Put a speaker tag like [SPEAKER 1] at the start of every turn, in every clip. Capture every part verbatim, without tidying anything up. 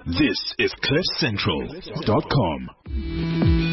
[SPEAKER 1] This is cliff central dot com.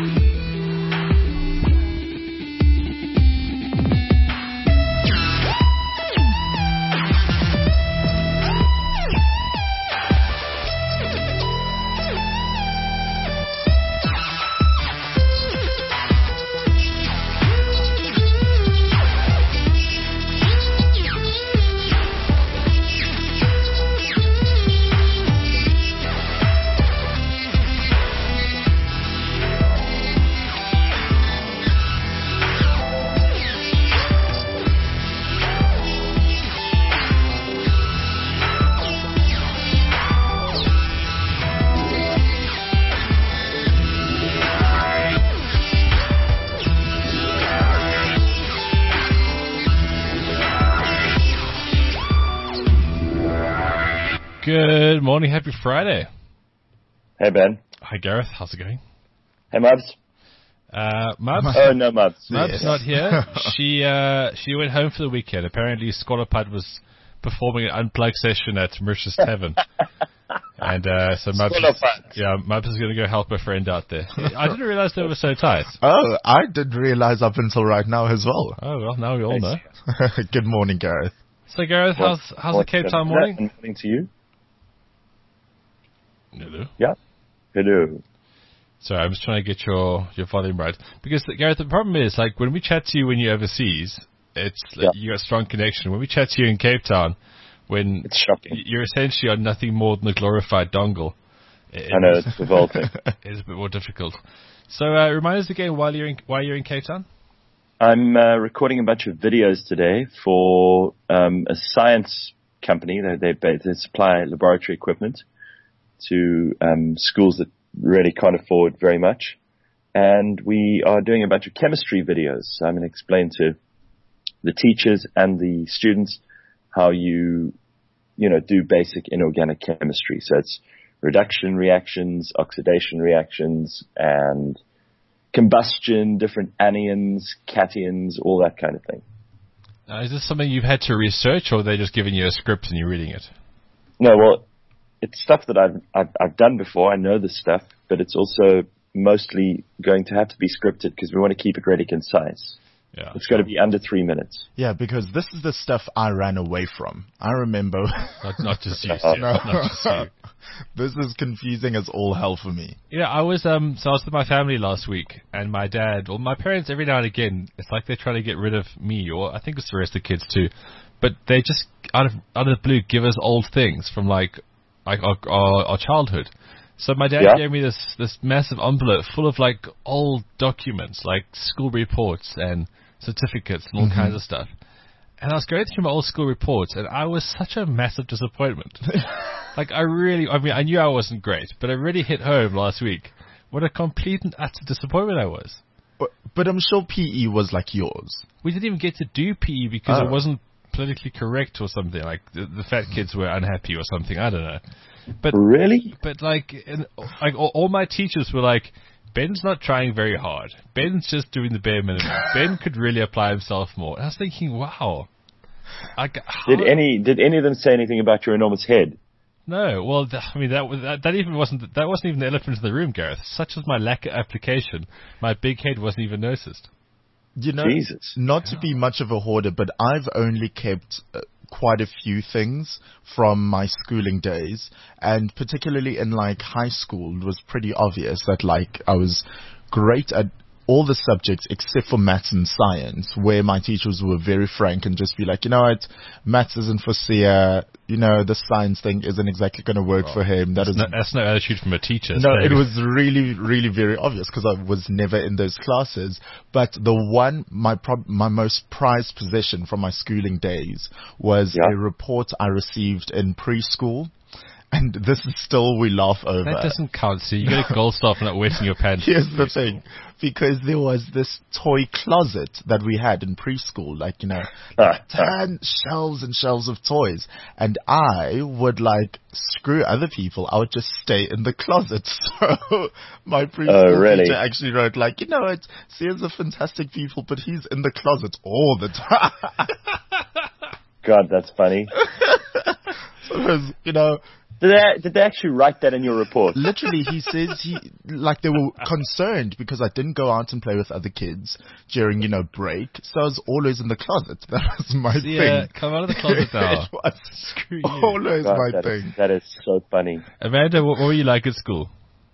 [SPEAKER 2] Good morning, happy Friday.
[SPEAKER 3] Hey, Ben.
[SPEAKER 2] Hi, Gareth. How's it going?
[SPEAKER 3] Hey, Mubs.
[SPEAKER 2] Uh, Mubs?
[SPEAKER 3] Oh, no, Mubs.
[SPEAKER 2] Mubs
[SPEAKER 3] Yes.
[SPEAKER 2] not here. She uh, she went home for the weekend. Apparently, Squalopud was performing an unplugged session at Mauritius Tavern. and uh, so Mubs,
[SPEAKER 3] Squalopud.
[SPEAKER 2] yeah, Mubs is going to go help her friend out there. I didn't realize they were so tight.
[SPEAKER 4] Oh, I did realize up until right now as well.
[SPEAKER 2] Oh, well, now we all know.
[SPEAKER 4] Good morning, Gareth.
[SPEAKER 2] So, Gareth, how's, how's the Cape Town morning?
[SPEAKER 3] Good morning to you.
[SPEAKER 2] Hello.
[SPEAKER 3] Yeah. Hello.
[SPEAKER 2] Sorry, I'm just trying to get your, your volume right. Because, Gareth, the problem is, like, when we chat to you when you're overseas, it's
[SPEAKER 3] Yeah.
[SPEAKER 2] you got a strong connection. When we chat to you in Cape Town, when
[SPEAKER 3] It's shocking.
[SPEAKER 2] you're essentially on nothing more than a glorified dongle, it,
[SPEAKER 3] I know, it's revolting.
[SPEAKER 2] it's a bit more difficult. So, uh, remind us again why you're in, why you're in Cape Town?
[SPEAKER 3] I'm uh, recording a bunch of videos today for um, a science company. They, they, they supply laboratory equipment to um, schools that really can't afford very much. And we are doing a bunch of chemistry videos. So I'm going to explain to the teachers and the students how you, you know, do basic inorganic chemistry. So it's reduction reactions, oxidation reactions, and combustion, different anions, cations, all that kind of thing.
[SPEAKER 2] Uh, is this something you've had to research, or are they just giving you a script and you're reading it?
[SPEAKER 3] No, well, it's stuff that I've, I've I've done before. I know this stuff, but it's also mostly going to have to be scripted because we want to keep it really concise.
[SPEAKER 2] Yeah,
[SPEAKER 3] It's got to be under three minutes.
[SPEAKER 4] Yeah, because this is the stuff I ran away from. I remember.
[SPEAKER 2] Not, not just you,
[SPEAKER 3] No.
[SPEAKER 2] Steve, not just you.
[SPEAKER 4] This is confusing as all hell for me.
[SPEAKER 2] Yeah, I was um so I was with my family last week, and my dad, or my parents, every now and again, it's like they're trying to get rid of me, or I think it's the rest of the kids too, but they just out of out of the blue give us old things from like like our our, our childhood. So my dad
[SPEAKER 3] Yeah.
[SPEAKER 2] gave me this this massive envelope full of like old documents, like school reports and certificates and all
[SPEAKER 4] Mm-hmm.
[SPEAKER 2] kinds of stuff. And I was going through my old school reports, and I was such a massive disappointment. Like, I really, I mean, I knew I wasn't great, but it really hit home last week. What a complete and utter disappointment I was.
[SPEAKER 4] But, but I'm sure P E was like yours.
[SPEAKER 2] We didn't even get to do P E because
[SPEAKER 4] Oh.
[SPEAKER 2] it wasn't politically correct or something. Like, the, the fat kids were unhappy or something. I don't know. But,
[SPEAKER 3] Really?
[SPEAKER 2] but like, in, like all, all my teachers were like, Ben's not trying very hard. Ben's just doing the bare minimum. Ben could really apply himself more. And I was thinking, wow. I, how,
[SPEAKER 3] Did any did any of them say anything about your enormous head?
[SPEAKER 2] No, well, th- I mean that, was- that that even wasn't that wasn't even the elephant in the room, Gareth. Such as my lack of application, my big head wasn't even noticed.
[SPEAKER 4] You know,
[SPEAKER 3] Jesus.
[SPEAKER 4] not to be much of a hoarder, but I've only kept uh, quite a few things from my schooling days, and particularly in like high school, it was pretty obvious that like I was great at all the subjects except for maths and science, where my teachers were very frank and just be like, you know what, maths isn't for Sia, you know, the science thing isn't exactly going to work for him. That is
[SPEAKER 2] No, that's no attitude from a teacher.
[SPEAKER 4] no,
[SPEAKER 2] so-
[SPEAKER 4] it was really, really very obvious because I was never in those classes. But the one, my prob- my most prized possession from my schooling days was
[SPEAKER 3] Yeah.
[SPEAKER 4] a report I received in preschool. And this is still, we laugh over.
[SPEAKER 2] That doesn't count. See, you get a gold star for not wetting your pants.
[SPEAKER 4] Here's the thing, because there was this toy closet that we had in preschool, like, you know, ten shelves and shelves of toys. And I would, like, screw other people. I would just stay in the closet. So my preschool
[SPEAKER 3] Oh, really?
[SPEAKER 4] teacher actually wrote, like, you know what, Sia's a fantastic pupil, but he's in the closet all the time.
[SPEAKER 3] God, that's funny.
[SPEAKER 4] So it was, you know,
[SPEAKER 3] Did they, did they actually write that in your report?
[SPEAKER 4] Literally, he says he, like, they were concerned because I didn't go out and play with other kids during, you know, break. So I was always in the closet. That was my
[SPEAKER 2] Yeah,
[SPEAKER 4] thing.
[SPEAKER 2] come out of the closet now.
[SPEAKER 4] It was
[SPEAKER 2] Screw you.
[SPEAKER 4] always
[SPEAKER 3] God,
[SPEAKER 4] my
[SPEAKER 3] that is-
[SPEAKER 4] thing.
[SPEAKER 3] that is so funny.
[SPEAKER 2] Amanda, what, what were you like at school?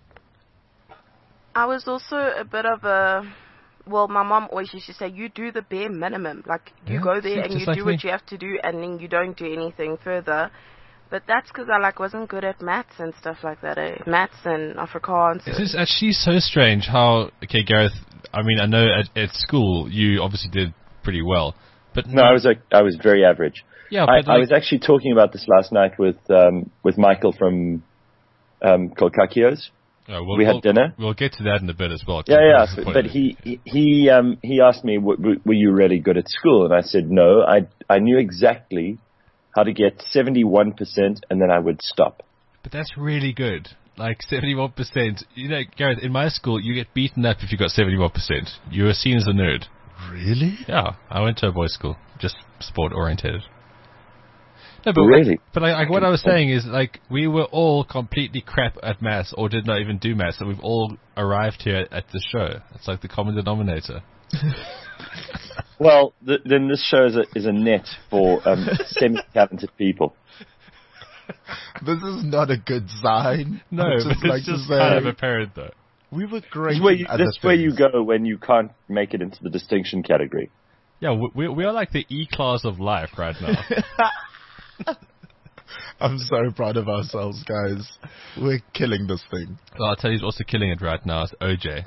[SPEAKER 5] I was also a bit of a, well, my mom always used to say, you do the bare minimum. Like, you
[SPEAKER 2] Yeah,
[SPEAKER 5] go there and
[SPEAKER 2] just
[SPEAKER 5] you
[SPEAKER 2] like
[SPEAKER 5] do
[SPEAKER 2] me.
[SPEAKER 5] what you have to do, and then you don't do anything further. But that's because I, like, wasn't good at maths and stuff like that. Eh? Maths and Afrikaans.
[SPEAKER 2] This is actually so strange how, okay, Gareth, I mean, I know at, at school you obviously did pretty well, but
[SPEAKER 3] No, I was like, I was very average.
[SPEAKER 2] yeah,
[SPEAKER 3] I,
[SPEAKER 2] but
[SPEAKER 3] I
[SPEAKER 2] like,
[SPEAKER 3] was actually talking about this last night with um, with Michael from um, Kolkakios.
[SPEAKER 2] oh, we'll,
[SPEAKER 3] we had
[SPEAKER 2] we'll-
[SPEAKER 3] dinner.
[SPEAKER 2] We'll get to that in a bit as well.
[SPEAKER 3] Yeah, yeah.
[SPEAKER 2] That's the
[SPEAKER 3] But,
[SPEAKER 2] point
[SPEAKER 3] but
[SPEAKER 2] of it.
[SPEAKER 3] he he he, um, he asked me, w- w- "Were you really good at school?" And I said, "No. I I knew exactly how to get seventy-one percent, and then I would stop."
[SPEAKER 2] But that's really good. Like seventy-one percent. You know, Gareth, in my school, you get beaten up if you got seventy-one percent. You were seen as a nerd.
[SPEAKER 4] Really?
[SPEAKER 2] Yeah, I went to a boys' school, just sport oriented. No, but
[SPEAKER 3] Really?
[SPEAKER 2] But like, like what I was saying is, like, we were all completely crap at maths, or did not even do maths, and we've all arrived here at the show. It's like the common denominator.
[SPEAKER 3] Well, th- then this show is a is a net for um, semi-talented people.
[SPEAKER 4] This is not a good sign.
[SPEAKER 2] No,
[SPEAKER 4] I'd
[SPEAKER 2] but
[SPEAKER 4] just
[SPEAKER 2] it's
[SPEAKER 4] like to
[SPEAKER 2] just
[SPEAKER 4] say,
[SPEAKER 2] kind of apparent, though.
[SPEAKER 4] we were
[SPEAKER 3] This
[SPEAKER 4] great.
[SPEAKER 3] is where
[SPEAKER 4] in
[SPEAKER 3] you,
[SPEAKER 4] other
[SPEAKER 3] this is where you
[SPEAKER 4] things.
[SPEAKER 3] go when you can't make it into the distinction category.
[SPEAKER 2] Yeah, we, we, we are like the E-class of life right now.
[SPEAKER 4] I'm so proud of ourselves, guys. We're killing this thing.
[SPEAKER 2] Well, I'll tell you who's also killing it right now is O J.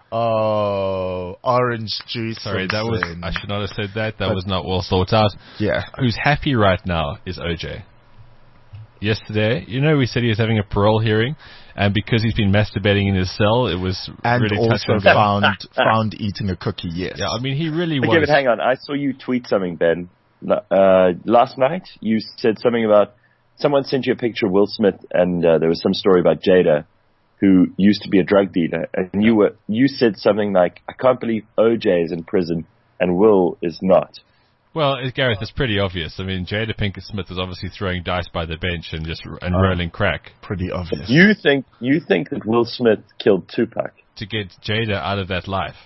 [SPEAKER 4] Oh, orange juice.
[SPEAKER 2] Sorry, that was,
[SPEAKER 4] Simpson.
[SPEAKER 2] I should not have said that. That
[SPEAKER 4] But-
[SPEAKER 2] was not well thought out.
[SPEAKER 4] Yeah.
[SPEAKER 2] Who's happy right now is O J. Yesterday, you know, we said he was having a parole hearing, and because he's been masturbating in his cell, it was
[SPEAKER 4] And
[SPEAKER 2] really touch
[SPEAKER 4] also
[SPEAKER 2] and go.
[SPEAKER 4] found found eating a cookie. Yes.
[SPEAKER 2] Yeah, I mean, he really
[SPEAKER 3] Okay,
[SPEAKER 2] was.
[SPEAKER 3] but hang on. I saw you tweet something, Ben. Uh, last night, you said something about someone sent you a picture of Will Smith, and uh, there was some story about Jada, who used to be a drug dealer, and you were you said something like, "I can't believe O J is in prison and Will is not."
[SPEAKER 2] Well, it, Gareth, it's pretty obvious. I mean, Jada Pinkett Smith was obviously throwing dice by the bench and just and
[SPEAKER 4] Oh.
[SPEAKER 2] rolling crack
[SPEAKER 4] Pretty obvious.
[SPEAKER 3] You think you think that Will Smith killed Tupac?
[SPEAKER 2] to get Jada out of that life.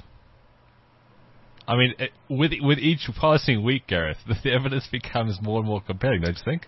[SPEAKER 2] I mean, it, with with each passing week, Gareth, the, the evidence becomes more and more compelling, don't you think?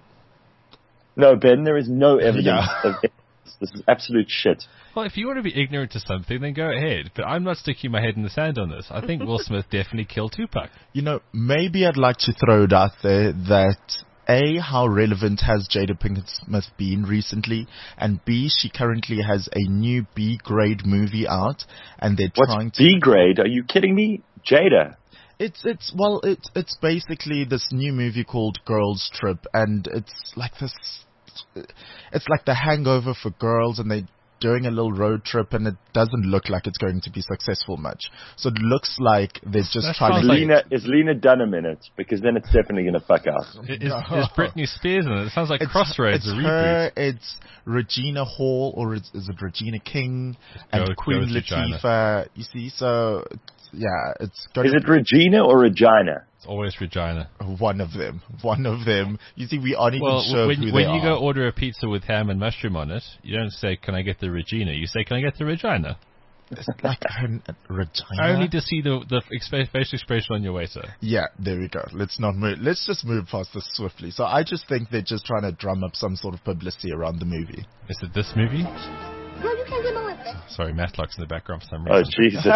[SPEAKER 3] No, Ben. There is no evidence
[SPEAKER 4] Yeah.
[SPEAKER 3] of this. This is absolute shit.
[SPEAKER 2] Well, if you want to be ignorant to something, then go ahead. But I'm not sticking my head in the sand on this. I think Will Smith definitely killed Tupac.
[SPEAKER 4] You know, maybe I'd like to throw it out there that A, how relevant has Jada Pinkett Smith been recently, and B, she currently has a new B-grade movie out, and they're trying
[SPEAKER 3] What's
[SPEAKER 4] to.
[SPEAKER 3] B grade? Are you kidding me, Jada?
[SPEAKER 4] It's it's well, it's it's basically this new movie called Girls Trip, and it's like this. It's like The Hangover for girls, and they're doing a little road trip, and it doesn't look like it's going to be successful much. So it looks like they're just
[SPEAKER 2] That
[SPEAKER 4] trying
[SPEAKER 2] sounds
[SPEAKER 4] to.
[SPEAKER 2] like-
[SPEAKER 3] Lena is Lena Dunham in it? Because then it's definitely going to fuck out.
[SPEAKER 2] Is, is Britney Spears in it? It sounds like
[SPEAKER 4] It's,
[SPEAKER 2] Crossroads,
[SPEAKER 4] it's
[SPEAKER 2] a
[SPEAKER 4] her,
[SPEAKER 2] reboot.
[SPEAKER 4] it's Regina Hall, or is, is it Regina King, and
[SPEAKER 2] Go-
[SPEAKER 4] Queen
[SPEAKER 2] go with Regina.
[SPEAKER 4] Latifah. You see, so it's, yeah, it's going
[SPEAKER 3] Is
[SPEAKER 4] to
[SPEAKER 3] it Regina or Regina?
[SPEAKER 2] It's always Regina.
[SPEAKER 4] one of them, one of them. You see, we aren't even
[SPEAKER 2] Well,
[SPEAKER 4] sure
[SPEAKER 2] when,
[SPEAKER 4] who
[SPEAKER 2] when
[SPEAKER 4] they
[SPEAKER 2] you
[SPEAKER 4] are.
[SPEAKER 2] go order a pizza with ham and mushroom on it, you don't say, "Can I get the Regina?" You say, "Can I get the Regina?"
[SPEAKER 4] It's like her Regina.
[SPEAKER 2] I need to see the the exp- facial expression on your waiter.
[SPEAKER 4] Yeah, there we go. Let's not move. Let's just move past this swiftly. So I just think they're just trying to drum up some sort of publicity around the movie.
[SPEAKER 2] Is it this movie?
[SPEAKER 6] No, you can't get my weapon.
[SPEAKER 2] Sorry, Matlock's in the background for some
[SPEAKER 3] Oh,
[SPEAKER 2] reason.
[SPEAKER 3] Jesus.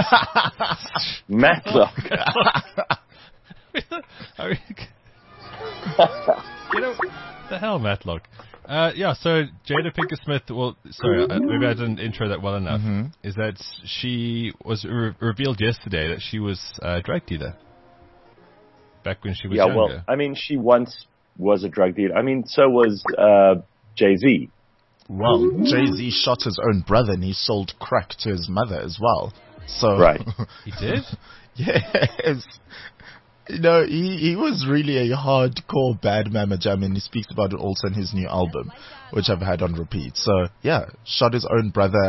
[SPEAKER 3] Matlock.
[SPEAKER 2] I mean, you know, the hell, Matlock. Uh, yeah, so Jada Pinkett Smith, well, sorry, uh, maybe I didn't intro that well enough,
[SPEAKER 4] Mm-hmm.
[SPEAKER 2] is that she was re- revealed yesterday that she was a drug dealer back when she was
[SPEAKER 3] Yeah,
[SPEAKER 2] younger.
[SPEAKER 3] well, I mean, she once was a drug dealer. I mean, so was uh, Jay-Z.
[SPEAKER 4] Well, Jay-Z shot his own brother and he sold crack to his mother as well. So
[SPEAKER 3] Right.
[SPEAKER 2] He did?
[SPEAKER 4] Yes. You know, he, he was really a hardcore bad mama jam, and he speaks about it also in his new album, which I've had on repeat. So, yeah, shot his own brother,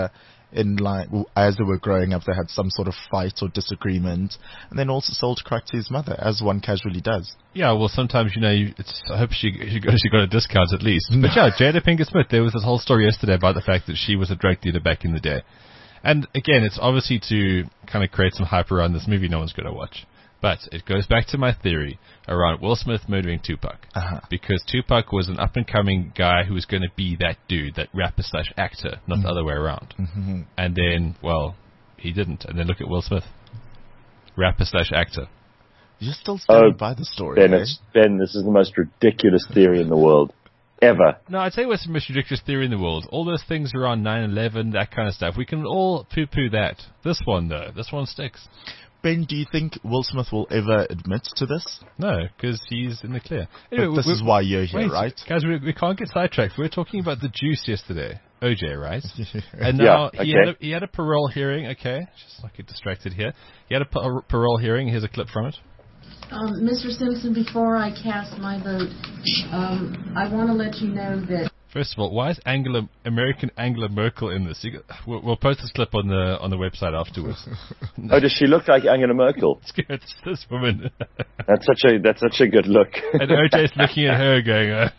[SPEAKER 4] in like as they were growing up, they had some sort of fight or disagreement, and then also sold crack to his mother, as one casually does.
[SPEAKER 2] Yeah, well, sometimes, you know, you, it's, I hope she she got, she got a discount at least. But yeah, Jada Pinkett Smith, there was this whole story yesterday about the fact that she was a drug dealer back in the day. And again, it's obviously to kind of create some hype around this movie no one's going to watch. But it goes back to my theory around Will Smith murdering Tupac.
[SPEAKER 4] Uh-huh.
[SPEAKER 2] Because Tupac was an up-and-coming guy who was going to be that dude, that rapper slash actor, not mm-hmm. the other way around.
[SPEAKER 4] Mm-hmm.
[SPEAKER 2] And then, well, he didn't. And then look at Will Smith. Rapper slash actor.
[SPEAKER 4] You're still standing
[SPEAKER 3] oh,
[SPEAKER 4] by the story,
[SPEAKER 3] Ben,
[SPEAKER 4] eh?
[SPEAKER 3] it's, Ben, this is the most ridiculous theory in the world. Ever.
[SPEAKER 2] No, I'd say what's the most ridiculous theory in the world. All those things around nine eleven, that kind of stuff. We can all poo-poo that. This one, though. This one sticks.
[SPEAKER 4] Ben, do you think Will Smith will ever admit to this?
[SPEAKER 2] No, because he's in the clear.
[SPEAKER 4] Anyway, but this is why you're here,
[SPEAKER 2] wait,
[SPEAKER 4] right?
[SPEAKER 2] Guys, we, we can't get sidetracked. We were talking about the juice yesterday. O J, right? And now
[SPEAKER 3] yeah, okay.
[SPEAKER 2] he, had a, he had a parole hearing. Okay, just like get distracted here. He had a par- parole hearing. Here's a clip from it.
[SPEAKER 7] Um, Mister Simpson, before I cast my vote, um, I want to let you know that...
[SPEAKER 2] First of all, why is Angela, American Angela Merkel in this? You got, we'll, we'll post this clip on the on the website afterwards.
[SPEAKER 3] Oh, does she look like Angela Merkel?
[SPEAKER 2] It's this woman.
[SPEAKER 3] That's such a that's such a good look.
[SPEAKER 2] And O J's looking at her going, uh,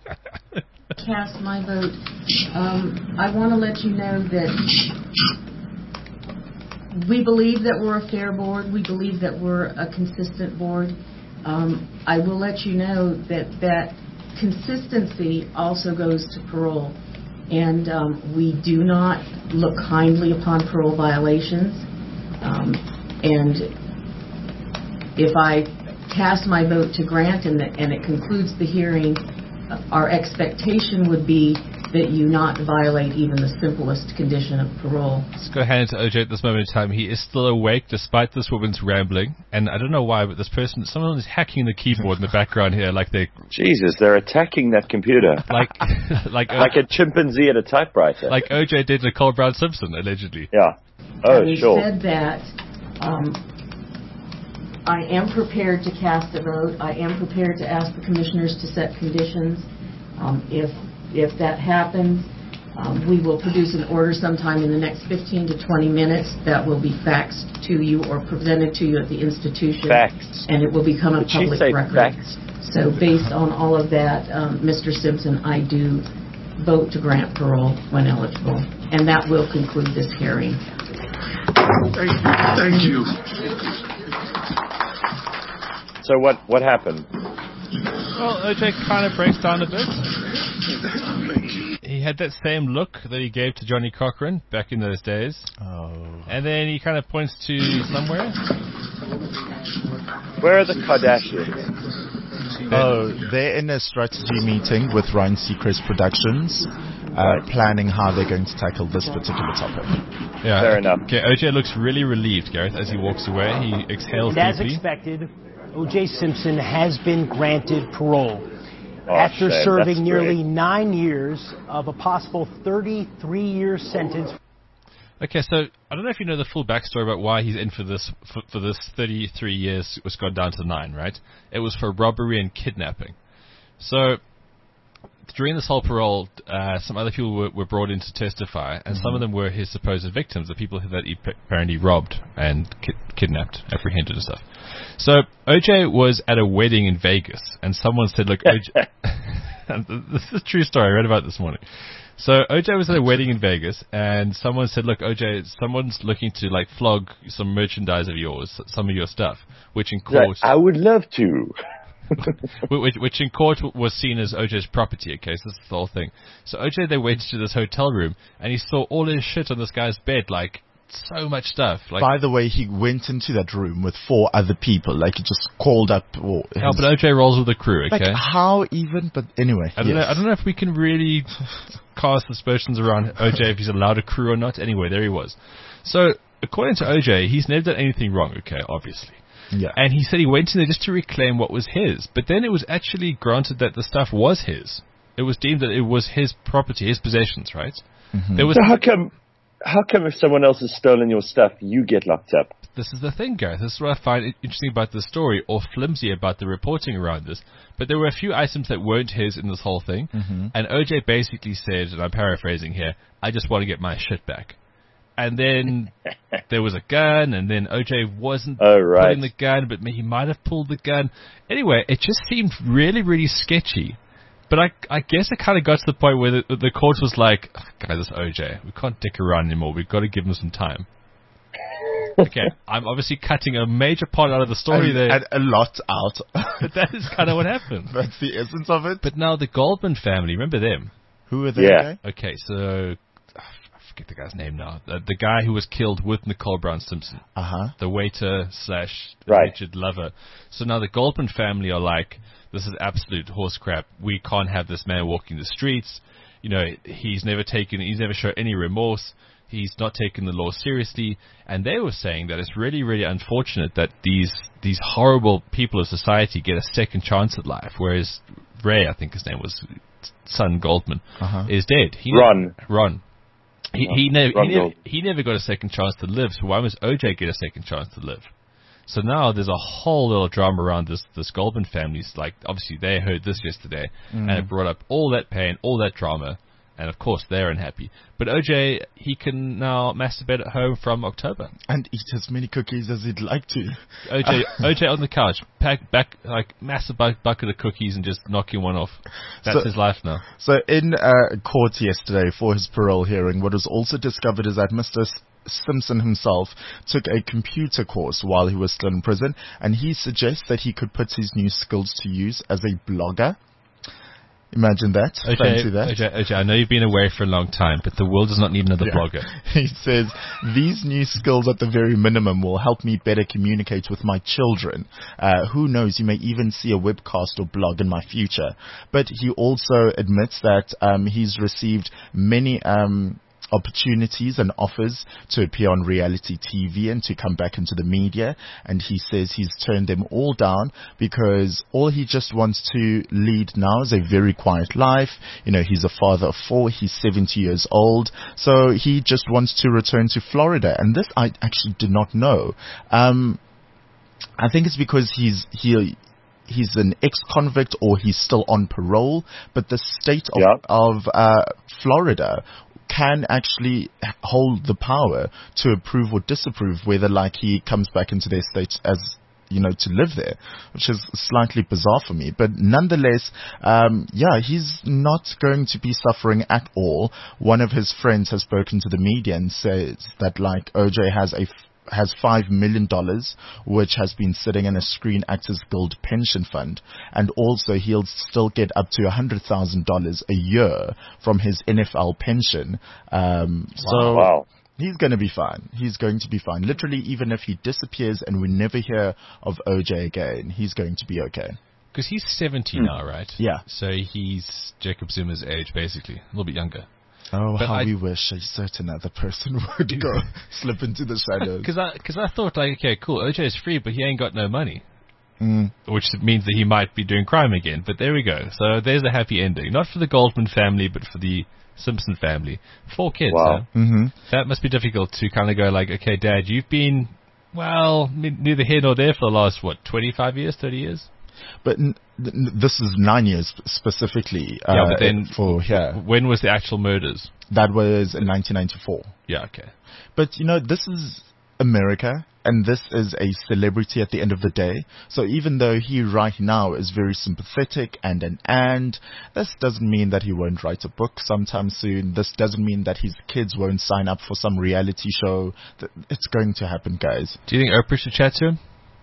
[SPEAKER 7] cast my vote. Um, I want to let you know that we believe that we're a fair board. We believe that we're a consistent board. Um, I will let you know that that consistency also goes to parole. And um, we do not look kindly upon parole violations. Um, and if I cast my vote to grant and, the, and it concludes the hearing, our expectation would be that you not violate even the simplest condition of parole.
[SPEAKER 2] Let's go hand to O J at this moment in time. He is still awake despite this woman's rambling. And I don't know why, but this person, someone is hacking the keyboard in the background here like they...
[SPEAKER 3] Jesus, they're attacking that computer.
[SPEAKER 2] Like like,
[SPEAKER 3] like a chimpanzee at a typewriter.
[SPEAKER 2] Like O J did Nicole Brown Simpson, allegedly.
[SPEAKER 3] Yeah. Oh,
[SPEAKER 7] Having
[SPEAKER 3] sure.
[SPEAKER 7] said that, um, I am prepared to cast a vote. I am prepared to ask the commissioners to set conditions. Um, if if that happens, um, we will produce an order sometime in the next fifteen to twenty minutes that will be faxed to you or presented to you at the institution.
[SPEAKER 3] Faxed.
[SPEAKER 7] And it will become a
[SPEAKER 3] Did she
[SPEAKER 7] public
[SPEAKER 3] say
[SPEAKER 7] record.
[SPEAKER 3] faxed?
[SPEAKER 7] So based on all of that, um, Mister Simpson, I do vote to grant parole when eligible. And that will conclude this hearing.
[SPEAKER 1] Thank, thank you.
[SPEAKER 3] So what what happened?
[SPEAKER 2] Well, O J kind of breaks down a bit. He had that same look that he gave to Johnny Cochran back in those days.
[SPEAKER 4] Oh.
[SPEAKER 2] And then he kind of points to somewhere.
[SPEAKER 3] Where are the Kardashians?
[SPEAKER 4] Oh, they're in a strategy meeting with Ryan Seacrest Productions, uh, planning how they're going to tackle this particular topic.
[SPEAKER 2] Yeah.
[SPEAKER 3] Fair enough.
[SPEAKER 2] Okay, O J looks really relieved, Gareth, as he walks away. He exhales
[SPEAKER 8] And as
[SPEAKER 2] deeply.
[SPEAKER 8] expected, O J Simpson has been granted parole.
[SPEAKER 3] Oh,
[SPEAKER 8] After
[SPEAKER 3] shame.
[SPEAKER 8] serving
[SPEAKER 3] That's
[SPEAKER 8] nearly
[SPEAKER 3] great.
[SPEAKER 8] nine years of a possible thirty-three year sentence.
[SPEAKER 2] Okay, so I don't know if you know the full backstory about why he's in for this for, for this thirty-three years, was gone down to nine, right? It was for robbery and kidnapping. So during this whole parole, uh, some other people were, were brought in to testify, and mm-hmm. some of them were his supposed victims, the people that he apparently robbed and ki- kidnapped, apprehended and stuff. So O J was at a wedding in Vegas, and someone said, look, O J... this is a true story, I read about it this morning. So O J was at a wedding in Vegas, and someone said, look, O J, someone's looking to like flog some merchandise of yours, some of your stuff, which in court...
[SPEAKER 3] I would love to.
[SPEAKER 2] which, which in court was seen as O J's property, okay, so this is the whole thing. So O J, they went to this hotel room, and he saw all his shit on this guy's bed, like, so much stuff. Like,
[SPEAKER 4] by the way, he went into that room with four other people, like he just called up... Or
[SPEAKER 2] yeah, but O J rolls with the crew, okay?
[SPEAKER 4] Like, how even, but anyway.
[SPEAKER 2] I don't,
[SPEAKER 4] yes.
[SPEAKER 2] know, I don't know if we can really cast suspicions around O J if he's allowed a crew or not. Anyway, there he was. So, according to O J, he's never done anything wrong, okay, obviously.
[SPEAKER 4] Yeah.
[SPEAKER 2] And he said he went in there just to reclaim what was his. But then it was actually granted that the stuff was his. It was deemed that it was his property, his possessions, right?
[SPEAKER 4] Mm-hmm.
[SPEAKER 2] There was
[SPEAKER 3] So how come, how come if someone else has stolen your stuff, you get locked up?
[SPEAKER 2] This is the thing, Gareth. This is what I find interesting about this story, or flimsy about the reporting around this. But there were a few items that weren't his in this whole thing.
[SPEAKER 4] Mm-hmm.
[SPEAKER 2] And O J basically said, and I'm paraphrasing here, I just want to get my shit back. and then there was a gun, and then O J wasn't
[SPEAKER 3] Oh, right.
[SPEAKER 2] pulling the gun, but he might have pulled the gun. Anyway, it just seemed really, really sketchy. But I, I guess it kind of got to the point where the, the court was like, oh, guys, it's O J. We can't dick around anymore. We've got to give him some time. Okay, I'm obviously cutting a major part out of the story
[SPEAKER 4] and,
[SPEAKER 2] there.
[SPEAKER 4] and a lot out.
[SPEAKER 2] But that is kind of what happened.
[SPEAKER 4] That's the essence of it.
[SPEAKER 2] But now the Goldman family, remember them?
[SPEAKER 4] Who are they?
[SPEAKER 3] Yeah.
[SPEAKER 4] Okay?
[SPEAKER 2] Okay, so I forget the guy's name now. The, the guy who was killed with Nicole Brown Simpson,
[SPEAKER 4] Uh-huh.
[SPEAKER 2] the waiter slash
[SPEAKER 3] Right.
[SPEAKER 2] alleged lover. So now the Goldman family are like, this is absolute horse crap. We can't have this man walking the streets. You know, he's never taken, he's never shown any remorse. He's not taken the law seriously, and they were saying that it's really, really unfortunate that these these horrible people of society get a second chance at life, whereas Ray, I think his name was, son Goldman,
[SPEAKER 4] Uh-huh.
[SPEAKER 2] is dead. He
[SPEAKER 3] Ron.
[SPEAKER 2] Ne- Ron. He, he, never,
[SPEAKER 3] Ron
[SPEAKER 2] he, never,
[SPEAKER 3] Goldman.
[SPEAKER 2] he never got a second chance to live, so why must O J get a second chance to live? So now there's a whole little drama around this this Goldman family. Like, obviously, they heard this yesterday,
[SPEAKER 4] Mm.
[SPEAKER 2] and it brought up all that pain, all that drama. And, of course, they're unhappy. But O J, he can now masturbate at home from October.
[SPEAKER 4] And eat as many cookies as he'd like to.
[SPEAKER 2] O J O J on the couch, pack back, like, massive bu- bucket of cookies and just knocking one off. That's
[SPEAKER 4] So-
[SPEAKER 2] his life now.
[SPEAKER 4] So in uh, court yesterday for his parole hearing, what was also discovered is that Mister S- Simpson himself took a computer course while he was still in prison, and he suggests that he could put his new skills to use as a blogger. Imagine that.
[SPEAKER 2] O J,
[SPEAKER 4] Fancy that.
[SPEAKER 2] O J, O J, I know you've been away for a long time, but the world does not need another
[SPEAKER 4] Yeah.
[SPEAKER 2] blogger.
[SPEAKER 4] He says, these new skills at the very minimum will help me better communicate with my children. Uh, who knows, you may even see a webcast or blog in my future. But he also admits that um, he's received many um, opportunities and offers to appear on reality T V and to come back into the media. And he says he's turned them all down because all he just wants to lead now is a very quiet life. You know, he's a father of four. He's seventy years old. So he just wants to return to Florida. And this I actually did not know. Um, I think it's because he's, he, he's an ex-convict or he's still on parole, but the state of,
[SPEAKER 3] Yeah.
[SPEAKER 4] of uh, Florida can actually hold the power to approve or disapprove whether, like, he comes back into their state as, you know, to live there, which is slightly bizarre for me. But nonetheless, um, yeah, he's not going to be suffering at all. One of his friends has spoken to the media and says that, like, O J has a has five million dollars, which has been sitting in a Screen Actors Guild pension fund, and also he'll still get up to a hundred thousand dollars a year from his N F L pension. Um, so
[SPEAKER 3] Wow.
[SPEAKER 4] he's going to be fine. He's going to be fine. Literally, even if he disappears and we never hear of O J again, he's going to be okay.
[SPEAKER 2] Because he's seventy now, right?
[SPEAKER 4] Yeah.
[SPEAKER 2] So he's Jacob Zuma's age, basically. A little bit younger.
[SPEAKER 4] Oh,
[SPEAKER 2] But
[SPEAKER 4] how
[SPEAKER 2] I-
[SPEAKER 4] we wish a certain other person would go slip into the shadows.
[SPEAKER 2] Because I, cause I thought, like, okay, cool, O J is free, but he ain't got no money.
[SPEAKER 4] Mm.
[SPEAKER 2] Which means that he might be doing crime again. But there we go. So there's a happy ending. Not for the Goldman family, but for the Simpson family. Four kids,
[SPEAKER 3] Wow.
[SPEAKER 2] huh?
[SPEAKER 4] Mm-hmm.
[SPEAKER 2] That must be difficult to kind of go like, okay, Dad, you've been, well, n- neither here nor there for the last, what, twenty-five years, thirty years?
[SPEAKER 4] But n- th- this is nine years specifically. Uh,
[SPEAKER 2] Yeah, but then-
[SPEAKER 4] for here,
[SPEAKER 2] When was the actual murders?
[SPEAKER 4] that was in nineteen ninety-four.
[SPEAKER 2] Yeah, okay.
[SPEAKER 4] But you know, this is America, and this is a celebrity at the end of the day. So even though he right now is very sympathetic and an and, this doesn't mean that he won't write a book sometime soon. This doesn't mean that his kids won't sign up for some reality show. Th- It's going to happen, guys.
[SPEAKER 2] Do you think Oprah should chat to him?